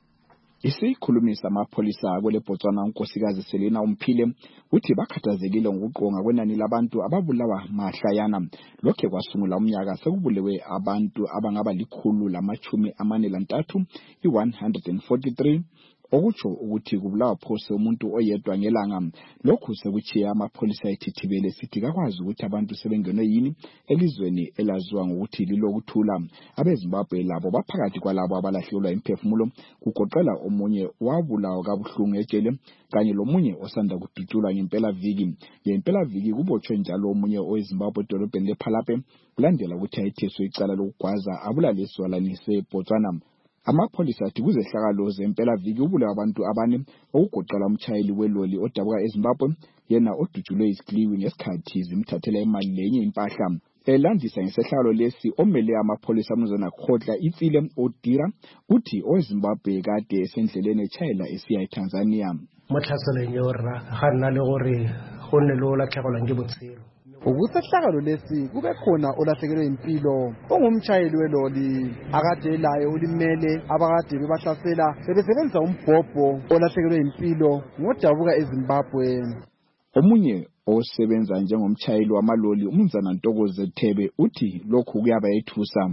Isikhulumisa amapholisa kwele Botswana unkosikazi Selina Umphile uthi bakhathazekile ngokuqonga kwenani labantu ababulawa mahlayana. Lokho kwasungula umnyaka sekubulewe abantu abangaba likhulu lamachumi amane lantathu i one hundred forty-three okutsho ukuthi kubulawa phose umuntu oyedwa ngelanga. Lokhu sekuchiya amapholisa ethithibele sithi kakwazi ukuthi abantu sebengenwe yini elizweni elaziwa ngokuthi lilokuthula. AbeZimbabwe labo baphakathi kwalabo abalahlekelwa imphefumulo kugoqela omunye wabulawa kabuhlungu ejele kanye lomunye osanda kudutshulwa ngempela viki. Ngempela viki kubotshwe njalo omunye oweZimbabwe edolobheni lePhalape kulandela ukuthi ayetheswe icala lokugwaza abulaliswa lanise Botswana. Amapholisa athi kuzehlakalo zempela viki ubulawa abantu abane okugoqela umtshayeli weloli odabuka eZimbabwe yena odutshulwe isikliwi ngesikhathi zimthathela imali lenye impahla. Elandisa ngesehlakalo lesi omele amapholisa amnuzana Khotla Itsile Odira uthi oweZimbabwe kade esendleleni echayela esiya eTanzania. Motlhaselo nyorra ga nna le gore go nne lo la tlhagola ke botselo. Ukusehlakalo lesi kube khona olahlekelwe impilo ongumtshayeli weloli akade laye ulimele abakade bebahlasela sebesebenzisa umbhobho olahlekelwe impilo ngodabuka eZimbabwe. Omunye osebenza njengomtshayeli wamaloli umnumzana Ntokoze Thebe uthi lokhu kuyaba ethusa.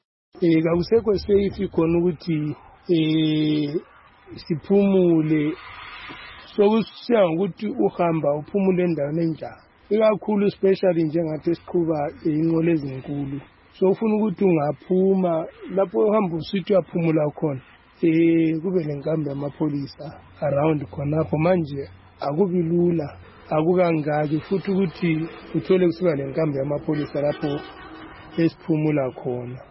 Eh akusekho safe khona ukuthi eh siphumule sokusiya ukuthi uhamba uphumule endaweni enjani. Ikakhulu especially njengathi esiqhuba inqola ezinkulu. So ufuna ukuthi ungaphuma lapho uhamba usithi uyaphumula khona. Eh kube lenkambi yamapolisa around khonapho manje akubi lula. Akukangaki futhi ukuthi uthole kusuka lenkambi yamapolisa lapho esiphumula khona.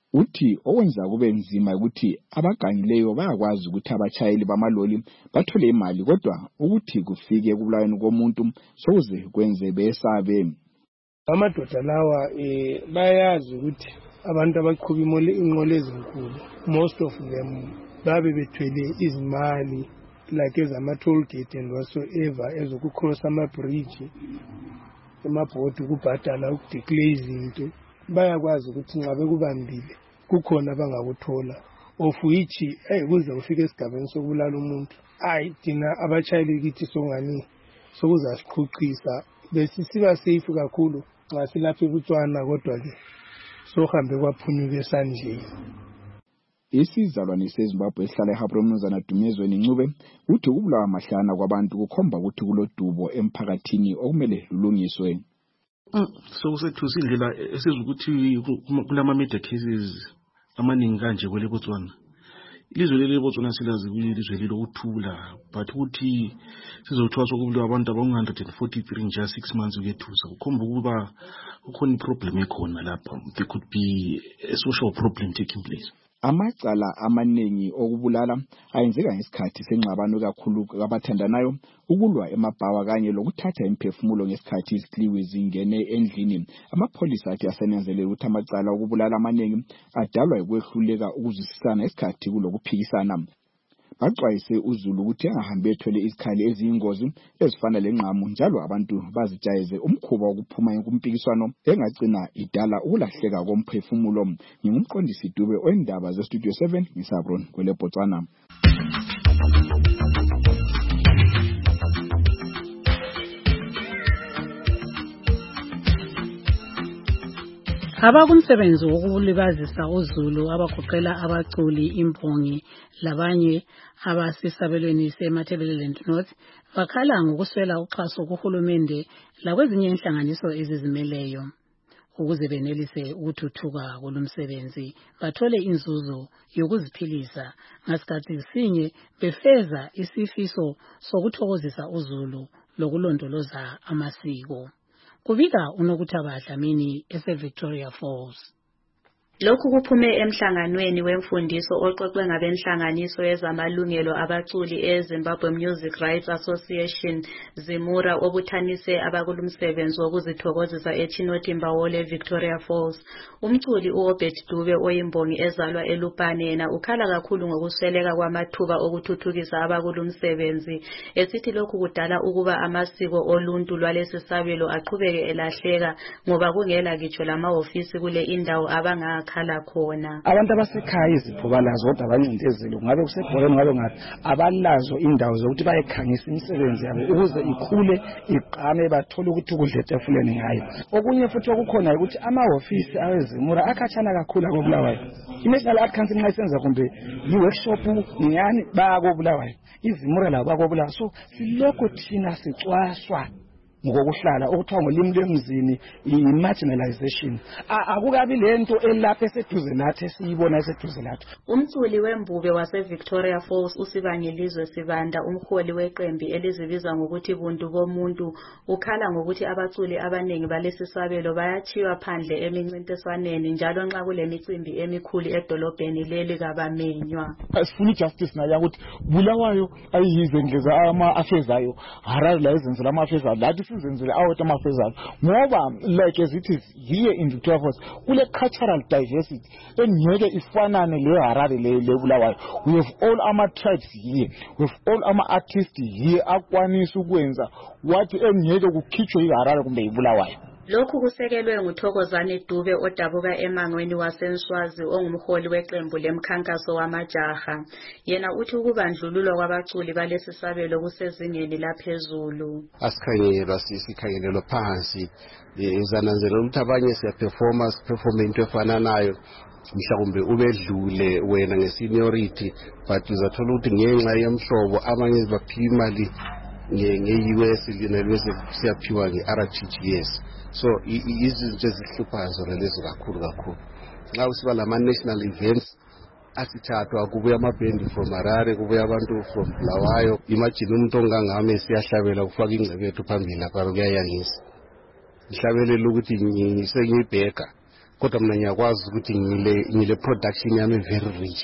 uthi owenza kube nzima ukuthi abagangileyo bayakwazi ukuthi abachayeli bamaloli bathole imali kodwa ukuthi kufike kubulaweni komuntu sokuze kwenze besabe. Amadoda lawa eh bayazi ukuthi abantu abaqhuba inqola ezinkulu most of them babe bethwele izimali like ezama toll gate and whatsoever ezokukross ama bridge emabhodi ukubhadala ukudeclare izinto bayakwazi ukuthi nxa bekubambile kukhona abangakuthola of which eh kuze ufike esigabeni sokubulala umuntu ayi thina abachayeli kithi songani sokuzasiqhuqisa besisiba safe kakhulu nxa silapha eBotswana kodwa ke sohambe kwaphunyuka esandleni. Isizalwane seZimbabwe esihlala eHabrona umnumzana Dumezweni Ncube uthi ukubulawa mahlana kwabantu kukhomba ukuthi kulodubo emphakathini okumele lulungiswe. So kusethusa indlela esizukuthi kulama major cases amaningi kanje kwele Botswana. Ilizwe leli Botswana silazi ilizwe lelo ukuthula but ukuthi sizothiwa sokubulawa abantu aba one hundred forty-three in just six months ukethusa kukhomba ukuba kukhona iproblem ekhona lapha. There could be a social problem taking place. Amacala amaningi okubulala ayenzeka ngesikhathi senxabano kakhulu abathandanayo ukulwa emabhawa kanye lokuthatha imphefumulo ngesikhathi isikliwi zingene endlini. Amapholisa athi asenenzelela ukuthi amacala okubulala amaningi adalwa ukwehluleka ukuzwisisana esikhathi kulokuphikisana. Baxwayise uZulu ukuthi angahambe ethwele izikhali eziyingozi ezifana lenqamu njalo abantu bazijayeze umkhuba wokuphuma enkumpikiswano engagcina idala ukulahleka komphefumulo. Ngingumqondisi Dube oendaba ze Studio seven ngisabron kwele Botswana. Abakumsebenzi wokulibazisa uZulu abagoqela abaculi imbongi labanye abasisabelweni seMatabeleland North bakhala ngokuswela uxhaso kuhulumende lakwezinye inhlanganiso ezizimeleyo ukuze benelise ukuthuthuka kolumsebenzi bathole inzuzo yokuziphilisa ngasikhathi sinye befeza isifiso sokuthokozisa uZulu lokulondoloza amasiko. Kubika uNokuthabadla Dlamini ese Victoria Falls. Lokhu kuphume emhlanganweni wemfundiso oxoxwe ngabenhlanganiso yezamalungelo abaculi eZimbabwe Music Rights Association Zimura obuthanise abakulumsebenzi wokuzithokozisa eChinotimba Wole Victoria Falls. Umculi uObert Dube oyimbongi ezalwa eLupane yena ukhala kakhulu ngokusweleka kwamathuba okuthuthukisa abakulumsebenzi esithi lokhu kudala ukuba amasiko oluntu lwalesisabelo aqhubeke elahleka ngoba kungela ngitsho lamahofisi kule indawo abanga khala khona. Abantu abasekhaya izipho balazo kodwa abancindezelo ngabe kusebholeni ngabe ngathi abalazo indawo zokuthi bayekhangisa imisebenzi yabo ukuze ikhule iqame bathole ukuthi ukudla etafuleni ngayo. Okunye futhi okukhona ukuthi amahofisi awezimura akhatshana kakhulu akobulawayo. I-National Art Council nxa isenza kumbe i-workshop ngiyani bayakobulawayo. Izimura labo bakobulawayo. So silokho thina sicwaswa ngokuhlala okuthiwa ngolimi lwemzini i-marginalization. Akukabi lento elapha eseduze nathi esiyibona eseduze nathi. Umculi wembube wase Victoria Falls uSibangilizwe Sibanda umholi weqembi elizibiza ngokuthi buntu bomuntu ukhala ngokuthi abaculi abanengi balesisabelo bayachiwa phandle emincintiswaneni njalo nxa kulemicimbi emikhulu edolobheni leli kabamenywa. Asifuni justice nayo ukuthi Bulawayo ayiyize ngeza ama affairs ayo Harare la izenzela ama affairs lathi sizenzele awethu ama affairs ngoba like as it is here in Victoria Falls kule cultural diversity engeke ifanane le Harare le Bulawayo. We have all our tribes here, we have all our artists here akwanisa ukwenza wathi engeke kukhitshwe iHarare kumbe iBulawayo. Lokhu kusekelwe nguThokozane Dube odabuka emangweni waseNswazi ongumholi weqembu lemkhankaso wamajaha. Yena uthi ukubandlululwa kwabaculi balesisabelo kusezingeni laphezulu. Asikhangelwa sisikhangelelwa phansi izananzela ukuthi abanye siya performance perform into efananayo mhlawumbe ubedlule wena ngeseniority but uzathola ukuthi ngenxa yemhlobo abanye baphiwa imali nge-U S linelwese siyaphiwa nge-R T G S. So izinto ezihluphayo zona lezo kakhulu kakhulu. Nxa usiba lama national events asithathwa kubuya amabhendi from Harare kubuya abantu from Bulawayo. Imagine umuntu ongangame siyahlabela kufaka ingcebethu phambili lapha kuyayangisa. Ihlabelela ukuthi ngisengiyibheka kodwa mina ngiyakwazi ukuthi ngile ngile production yami very rich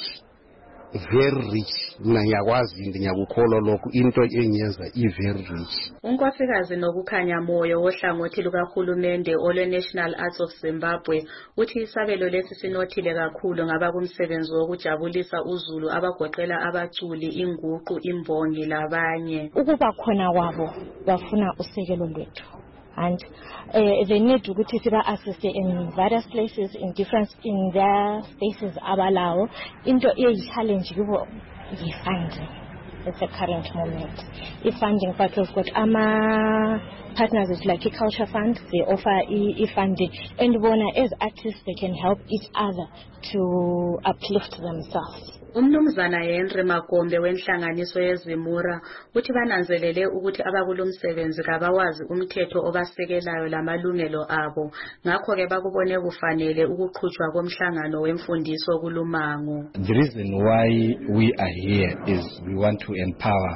very rich mina ngiyakwazi ngiyakukholwa lokho into engiyenza i very rich. Unkosikazi nokukhanya moyo wohlangothi lukahulumende olwe National Arts of Zimbabwe uthi isabelo lesi sinothile kakhulu ngaba kumsebenzi wokujabulisa uZulu abagoqela abaculi inguqu imbongi labanye. Ukuba khona kwabo bafuna usekelo lwethu. And uh, they need to go to assist in various places in different in their spaces abalawo into a challenge kubo funding at the current moment. If funding, but we've got ama partners it's like a culture fund, they offer e funding, and bona as artists they can help each other to uplift themselves. Umnumzana Henry Magombe wenhlanganiso yeZimura uthi bananzelele ukuthi abakulomsebenzi kabawazi umthetho obasekelayo lamalungelo abo ngakho ke bakubone kufanele ukuqhutshwa komhlangano wemfundiso kulumango. The reason why we are here is we want to empower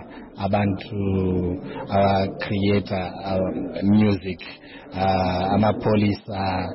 abantu our creator our music uh, ama police uh,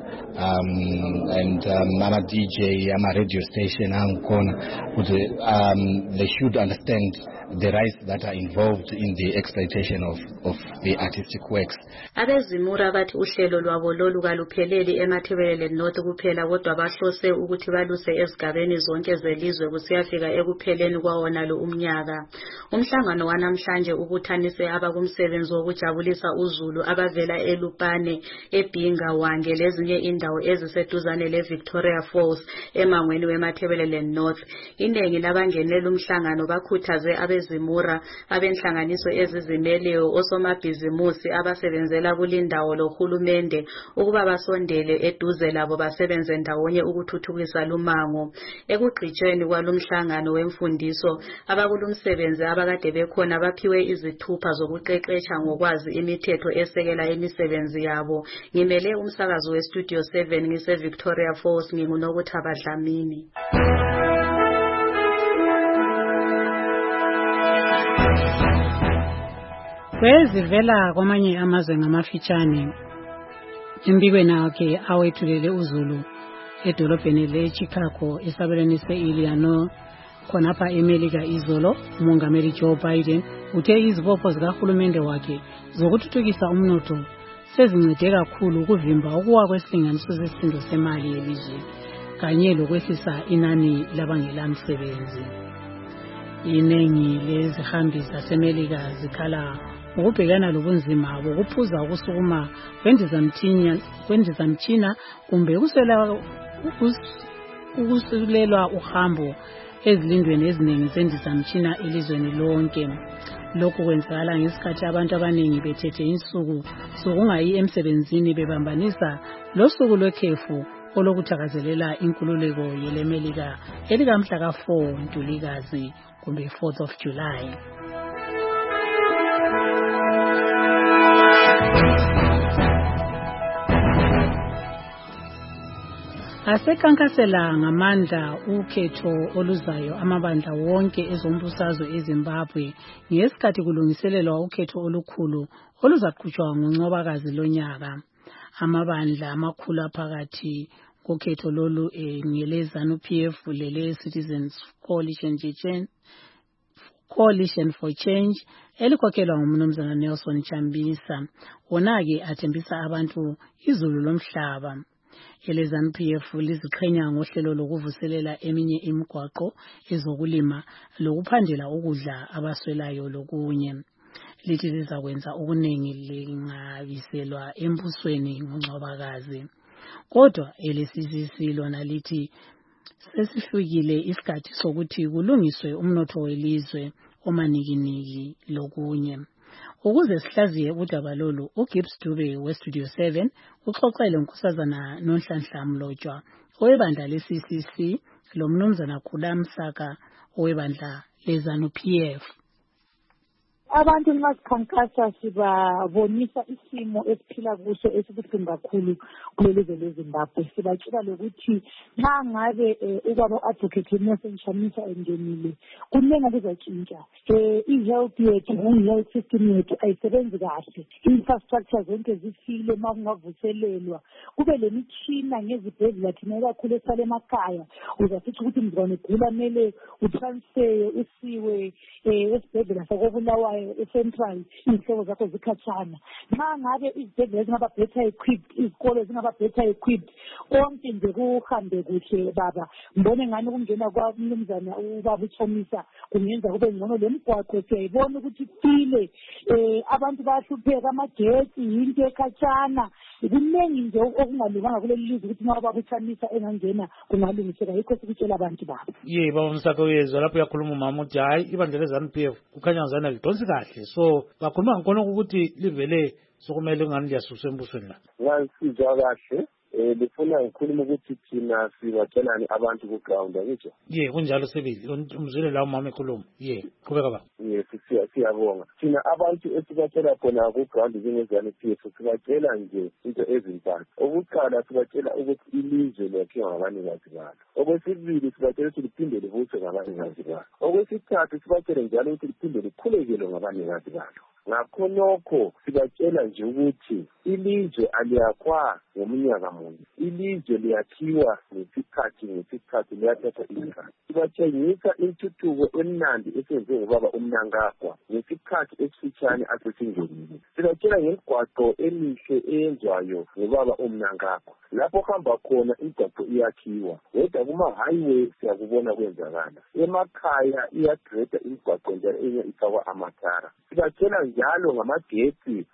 um, and um, ama D J ama radio station angkhona um, they should understand the rights that are involved in the exploitation of, of the artistic works. Abezimura bathi uhlelo lwabo lolu kalupheleli eMathebelele North kuphela kodwa bahlose ukuthi baluse ezigabeni zonke zelizwe kusiyafika ekupheleni kwawona lo umnyaka. Umhlangano wanamhlanje ubuthanise abakumsebenzi wokujabulisa uZulu abavela eLupane, eBhinga, Wange lezinye indawo eziseduzane leVictoria Falls emangweni weMathebelele North. Inengi labangenela umhlangano bakhuthaze abezimura abenhlanganiso ezizimeleyo osomabhizimusi abasebenzela kulindawo lohulumende ukuba basondele eduze labo basebenze ndawonye ukuthuthukisa lumango. Ekugqitshweni kwalumhlangano wemfundiso abakulumsebenzi abakade bekhona baphiwe izithupha zokuqeqesha ngokwazi imithetho esekela imisebenzi yabo. Ngimele umsakazo weStudio seven ngise Victoria Falls nginguNokuthaba Dlamini. Kwezivela kwamanye amazwe ngamafitshane embikweni akhe awethulele uZulu edolobheni leChicago esabelweni se-Illinois khonapha eMelika izolo umongameli Joe Biden uthe izibopho zikahulumende wakhe zokuthuthukisa umnotho sezincede kakhulu ukuvimba ukuwa kwesilinganiso sesindo semali yelizwe kanye lokwehlisa inani labangelamsebenzi. Inengi lezihambi zaseMelika zikhala ukubhekana lobunzima bokuphuza ukusukuma kwendizamthinya kwendizamtshina kumbe ukusela ukusulelwa uhambo ezilindweni eziningi zendizamtshina elizweni lonke. Lokhu kwenzakala ngesikhathi abantu abaningi bethethe insuku sokungayi emsebenzini bebambanisa losuku lwekhefu olokuthakazelela inkululeko yeleMelika elikamhla ka four Ntulikazi kumbe fourth of July. Asekankasela ngamandla ukhetho oluzayo amabandla wonke ezombusazwe eZimbabwe ngesikhathi kulungiselelwa ukhetho olukhulu oluzaqhutshwa ngoNcwabakazi lonyaka. Amabandla amakhulu aphakathi kokhetho lolu ngelezanu P F lele Citizens Coalition Coalition for Change elikhokhelwa ngumnumzana Nelson Chambisa wona ke athembisa abantu izulu lomhlaba. Elezanu P F liziqhenya ngohlelo lokuvuselela eminye imigwaqo ezokulima lokuphandela ukudla abaswelayo lokunye. Lithi lizakwenza okuningi lingabiselwa embusweni ngoNcwabakazi. Kodwa ele-C C C lona lithi sesifikile isikhathi sokuthi kulungiswe umnotho welizwe omanikiniki lokunye. Ukuze sihlaziye udaba lolu uGibbs Dube weStudio seven uxoxele unkosazana noNhlanhla Mlotshwa owebandla le-C C C lomnumzana Khula Msaka owebandla lezanu P F. abantu nxa sikhankasa sibabonisa isimo esiphila kuso esibuhlungu kakhulu kulelizwe leZimbabwe. Sibatshela lokuthi nxa ngabe ubaba u-advocate Nelson Chamisa engenile kunengi kuzatshintsha. I-health yethu nge-health system yethu ayisebenzi kahle. Infrastructure zonke zifile ma kungavuselelwa. Kube lemitshina ngezibhedlela thina ikakhulu esale emakhaya. Uzafica ukuthi mzukwane ugula mele utransfer usiwe esibhedlela sakobulawayo e-Central inhloko zakho zikhatshana. Nxa ngabe izibhedlela zingaba better equipped, izikolo zingaba better equipped, konke nje kuhambe kuhle baba. Mbone ngani ukungena kwamnumzana ubaba uChamisa kungenza kube ngcono. Lemigwaqo siyayibona ukuthi ifile, abantu bayahlupheka, amagetsi yinto ekhatshana. Kuningi nje okungalunganga kuleli lizwe ukuthi nxa ubaba uChamisa engangena kungalungiseka. Yikho sikutshela abantu baba. Ye baba Msako uyezwa lapho uyakhuluma umama uthi hayi ibandla le-ZANU P F kukhanya ngazana lidonsi kahle, so bakhuluma ngikona ukuthi livele sokumele ngani liyasuswa embusweni la. Ngasizwa kahle. Eh lifuna ngikhuluma ukuthi thina sibatshelani abantu ku ground ngitsho. Ye kunjalo Sibili umzwile la umama ekhuluma. Ye qhubeka baba. Ye siyabonga. Thina abantu esibatshela khona ku ground njenge-ZANU P F sibatshela nje into ezintathu. Okokuqala sibatshela ukuthi ilizwe lakhiwa ngabanikazi balo. Okwesibili sibatshela ukuthi liphinde livuswe ngabanikazi balo. Okwesithathu sibatshela njalo ukuthi liphinde likhulekele ngabanikazi balo. Ngakho nokho sibatshela nje ukuthi ilizwe aliyakwa ngomnyaka munye. Ilizwe liyakhiwa ngesikhathi ngesikhathi liyathatha isikhathi. Sibatshengisa intuthuko emnandi esenziwe ngubaba uMnangagwa ngesikhathi esifitshane asesingenile. Sibatshela ngemigwaqo emihle eyenzwayo ngubaba uMnangagwa. Lapho hamba khona imigwaqo iyakhiwa. Wedwa kuma-highway siyakubona kwenzakala. Emakhaya iyagreda imigwaqo njalo enye ifakwa amatara. Sibatshela njalo ngamagetsi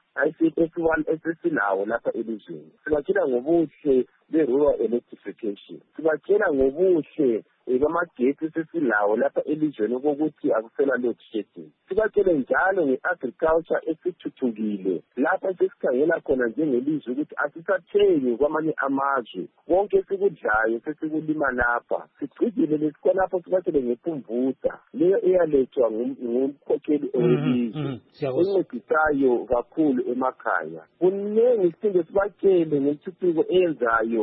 esesilawo lapha elizweni. Sibatshela ngobuhle be-rural electrification. Sibatshela ngobuhle bamagetsi esesilawo lapha elizweni okokuthi akusela load shedding. Sibatshele njalo nge-agriculture esithuthukile lapha sesikhangela khona njengelizwe ukuthi asisathengi kwamanye amazwe. Konke sikudlayo sesikulima lapha. Sigcijile lesikhonapho sibatshele ngepumvuta leyo eyalethwa ngumkhokheli owelizwe encedisayo kakhulu emakhaya. Kunengi siphinde sibatshele ngentuthuko eyenzayo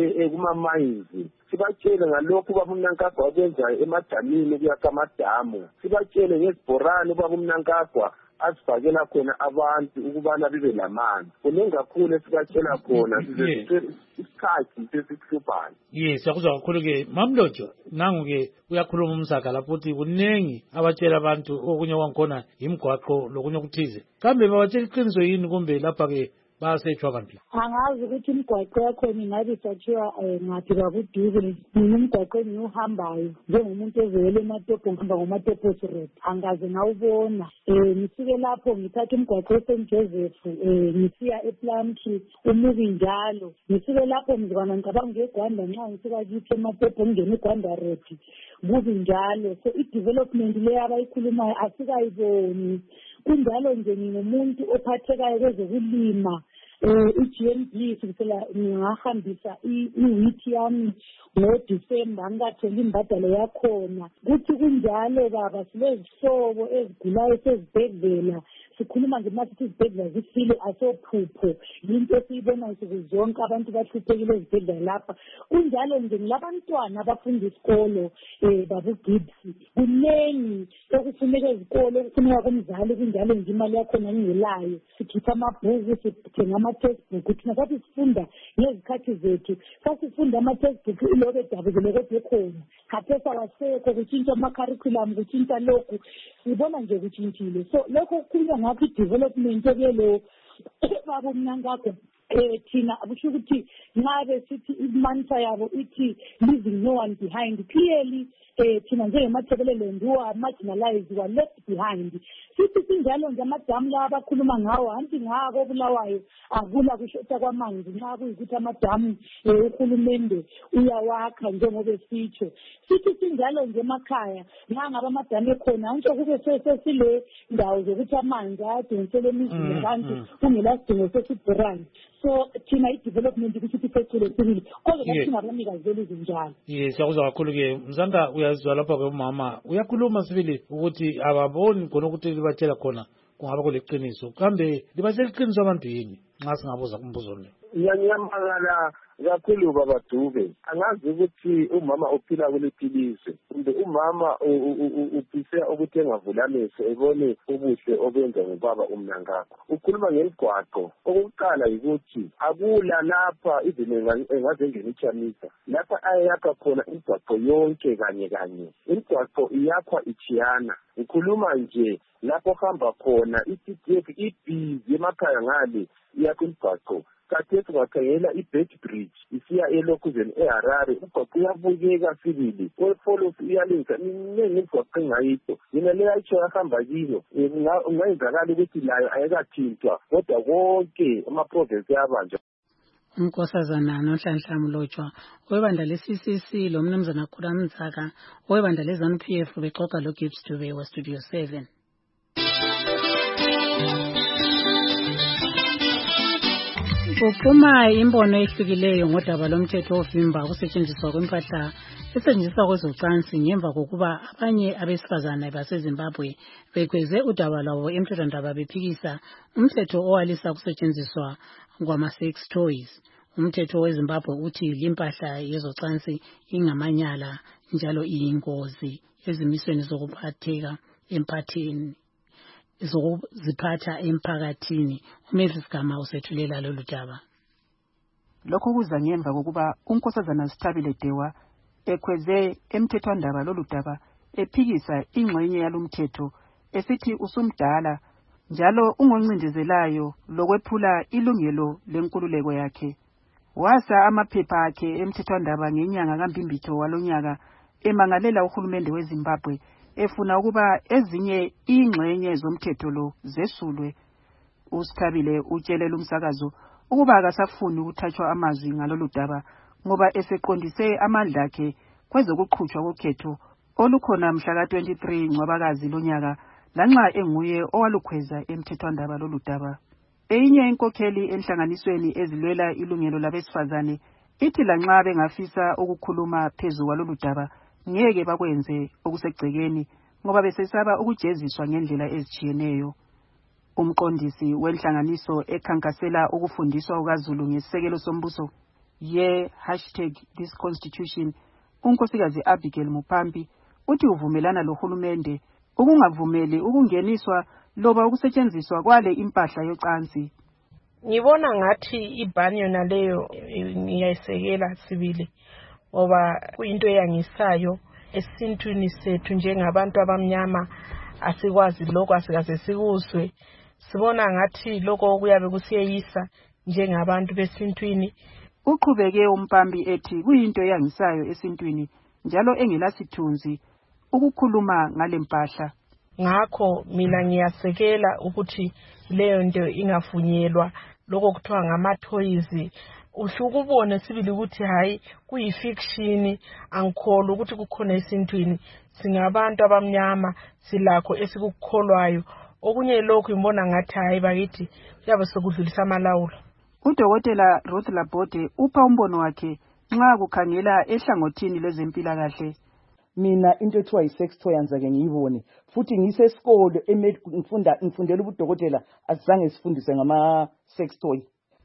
kuma-mines. Sibatshele ngalokhu ubaba uMnangagwa akwenzayo emadamini kuyakha amadamu. Sibatshele ngezibhorane ubaba uMnangagwa asifakela khona abantu ukubana bibe lamanzi. Kuningi kakhulu esibatshela khona isikhathi sesihluphayo. Ye siyakuzwa kakhulu-ke Mamlojo nangu-ke uyakhuluma umsaka lapho uthi kuningi abatshela abantu okunye kwangikhona imigwaqo lokunye okuthize. Kambe babatshela iqiniso yini kumbe lapha-ke basetshwa kanti? Angazi ukuthi imigwaqo yakhona ingabe isathiwa ngaphi kabuduze. Mina umgwaqo engiwuhambayo njengomuntu ovele ematopho ngihamba ngomatopos road angaze ngawubona. Ngisuke lapho ngithatha umgwaqo oSaint Joseph ngisiya ePlumtree umubi njalo. Ngisuke lapho mzukwana ngicabanga ngeGwanda nxa ngisuka kithi ematopho ngene eGwanda road bubi njalo. So i-development leyo abayikhulumayo asikayiboni. Kunjalo nje ngingumuntu ophathekayo kwezokulima. I-G M B sibisela ngahambisa i-wheat yami ngoDisemba ngikatholi imbadalo yakhona. Kuthi kunjalo baba silezihlobo ezigulayo sezibhedlela. Sikhuluma nje masithi izibhedlela zifile asophupho. Into esiyibona nsuku zonke abantu bahluphekile ezibhedlela lapha. Kunjalo nje ngilabantwana abafunda isikolo babugibsi. Kunengi okufuneka izikolo okufuneka kumzali kunjalo nje imali yakhona ngingelayo. Sikhipha amabhuku sithenga ama-textbook. Thina sathi sifunda ngezikhathi zethu. Sasifunda ama-textbook ilobe dabuzele kodwa ekhona. Khathesi awasekho kutshintsha ama-curriculum kutshintsha lokhu. Sibona nje kutshintshile. So lokho kukhulunywa ngakho i-development ekuyelo baba uMnangagwa. Eh thina akusho ukuthi ngabe sithi imansa yabo ithi leaving no one behind. Clearly eh thina njengemathebelelo ndiwa marginalized wa left behind. Sithi sinjalo nje amadamu la abakhuluma ngawo anti ngako obulawayo akula kushota kwamanzi nxa kuyikuthi amadamu uhulumende uyawakha njengoba esitsho. Sithi sinjalo nje emakhaya nxa ngaba amadamu ekhona antsho kube sesile ndawo zokuthi amanzi adonsele emizini yabantu kungela sidingo sesibhorane. So thina i-development ukuthi iphephile sibili kodwa thina abanikazi belizwe njalo. Ye siyakuzwa kakhulu-ke Mzanda uyazizwa lapha-ke umama uyakhuluma Sibili ukuthi ababoni khona ukuthi libatshela khona kungaba kuliqiniso kambe libaseliqiniso abantu yini nxa singabuza kumbuzo lo? Ngiyanyamala kakhulu baba Dube, angazi ukuthi umama uphila kuliphilise kumbe umama uphise ukuthi engavulamese ebone ubuhle obenza ngubaba umnankakho. Ukhuluma ngemigwaqo. Okokuqala yikuthi akula lapha izini engaze ngenichamisa lapha ayakha khona imigwaqo yonke kanye kanye. Imigwaqo iyakhwa ichiyana. Ukhuluma nje lapho hamba khona i-T T F ibhizi emakhaya ngale iyakho imigwaqo. Kathesi ungakhangela i-Bed Bridge isiya elokuzeni eHarare umgwaqo uyabukeka sibili kwefolosi iyalingisa minengi imigwaqo engayikho yena le ayitsho yahamba kiyo ungayenzakala ukuthi layo ayikathintwa kodwa konke ama-province yabanjwa. unkosazana noNhlanhla Mlotshwa owebandla le-C C C lo mnumzana Khura Mnzaka owebandla le-ZANU P F bexoxa lo-Gibbs Dube wa-Studio seven. Kuphuma imbono ehlukileyo ngodaba lomthetho ovimba ukusetshenziswa kwempahla esetshenziswa kwezocansi ngemva kokuba abanye abesifazane baseZimbabwe bekweze udaba lwabo emthethwandaba bephikisa umthetho owalisa ukusetshenziswa kwama-sex toys. Umthetho weZimbabwe uthi limpahla yezocansi ingamanyala njalo iyingozi ezimisweni zokuphatheka empatheni zokuziphatha emphakathini. uMavis Gama usethulela lolu daba. Lokho kuza ngemva kokuba unkosazana Sithabile Dewa ekhweze emthethwandaba lolu daba ephikisa ingxenye yalomthetho esithi usumdala njalo ungoncindezelayo lokwephula ilungelo lenkululeko yakhe. Wasa amaphepha akhe emthethwandaba ngenyanga kaMbimbitho walonyaka emangalela uhulumende weZimbabwe efuna ukuba ezinye ingxenye zomthetho lo zesulwe. uSithabile utshelela umsakazo ukuba akasafuni ukuthathwa amazwi ngalolu daba ngoba eseqondise amandla akhe kwezokuqhutshwa kokhetho olukhona mhla ka twenty-three Ncwabakazi lonyaka lanxa enguye owalukhweza emthethwandaba lolu daba. Eyinye inkokheli enhlanganisweni ezilwela ilungelo labesifazane ithi lanxa bengafisa ukukhuluma phezu kwalolu daba ngeke bakwenze okusegcekeni ngoba besesaba ukujeziswa ngendlela ezitshiyeneyo. Umqondisi wenhlanganiso ekhankasela ukufundiswa kukaZulu ngesisekelo sombuso ye hashtag this constitution unkosikazi Abigail Mupambi uthi uvumelana lohulumende ukungavumeli ukungeniswa loba ukusetshenziswa kwale impahla yocansi. Ngibona ngathi ibhani yona leyo ngiyayisekela sibili ngoba kuyinto eyangisayo esintwini sethu njengabantu abamnyama asikwazi lokho asikaze sikuzwe. Sibona ngathi lokho kuyabe kusiyeyisa njengabantu besintwini. Uqhubeke uMpambi ethi kuyinto eyangisayo esintwini njalo engelasithunzi ukukhuluma ngale mpahla. Ngakho mina ngiyasekela ukuthi leyo nto ingafunyelwa lokho kuthiwa ngama-toys. Uhlukubone sibili ukuthi hayi kuyifiction angikholwa ukuthi kukhona esintwini. Singabantu abamnyama silakho esikukholwayo. Okunye lokho imbona ngathi hayi bakithi kuyabe sekudlulisa amalawulo. Udokotela Ruth Labode upha umbono wakhe nxa kukhangela ehlangothini lezempilakahle. Mina into ethiwa yi-sex toy anzake ngiyibone futhi ngisesikole ngifunda ngifundela ubudokotela azange sifundise ngama-sex toy.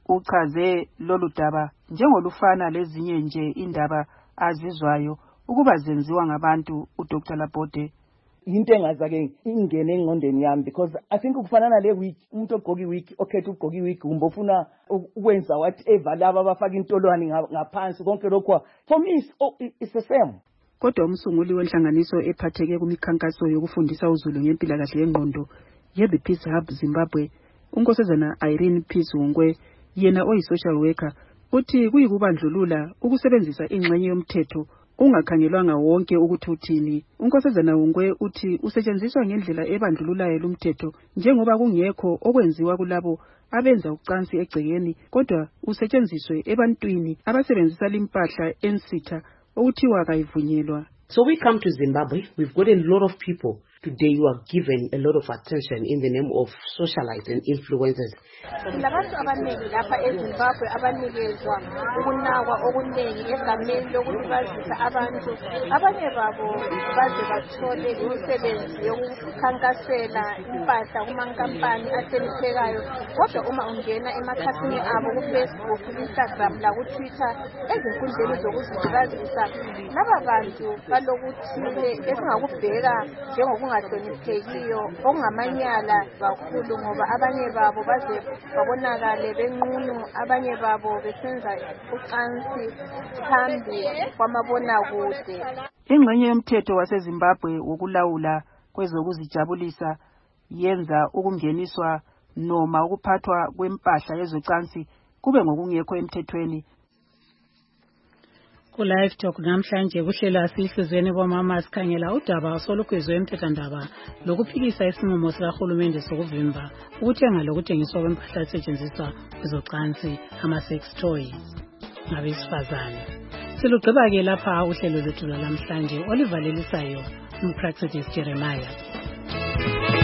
Uchaze lolu daba njengolufana lezinye nje indaba azizwayo ukuba zenziwa ngabantu. uDr Labode into engazake ingene engqondweni yami because I think kufanana le week umuntu ogqoka iwig okhetha ukugqoka iwig kumbe ufuna ukwenza whatever laba abafaka intolwane ngaphansi konke lokho for me it's, oh, it's the same. Kodwa umsunguli wenhlanganiso ephatheke kumikhankaso yokufundisa uZulu ngempilakahle yengqondo ye-The Peace Hub Zimbabwe unkosazana Irene Peace Wongwe yena oyi-social worker uthi kuyikubandlulula ukusebenzisa ingxenye yomthetho ungakhangelwanga wonke ukuthi uthini. Unkosazana Wongwe uthi usetshenziswa ngendlela ebandlululayo lumthetho njengoba kungekho okwenziwa kulabo abenza ucansi egcekeni kodwa usetshenziswe ebantwini abasebenzisa limpahla ensitha okuthiwa kayivunyelwa. So we come to Zimbabwe, we've got a lot of people today you are given a lot of attention in the name of socialites and influencers. Labantu abaningi lapha eZimbabwe abanikezwa ukunakwa okuningi egameni lokuthi bazisa abantu abanye babo baze bathole imisebenzi yokukhankasela impahla kumankampani asemithekayo. Kodwa uma ungena emakhasini abo ku-Facebook, Instagram laku-Twitter ezinkundleni zokuzilibazisa, laba bantu balokuthile esingakubheka njengokungahloniphekiyo okungamanyala kakhulu, ngoba abanye babo baze babonakale benqunu, abanye babo besenza ucansi phambi kwamabonakude. Ingxenye yomthetho waseZimbabwe wokulawula kwezokuzijabulisa yenza ukungeniswa noma ukuphathwa kwempahla yezocansi kube ngokungekho emthethweni. Ku-Live Talk namhlanje kuhlelo asihlizweni bomama sikhangela udaba osolugwezwe emthethwandaba lokuphikisa isinqumo sikahulumende sokuvimba ukuthenga lokuthengiswa kwempahla esetshenziswa kwezocansi ama-sex toys ngabesifazane. Silugqiba-ke lapha uhlelo lwethu lwalamhlanje olivalelisayo uMpraxedis Jeremiah.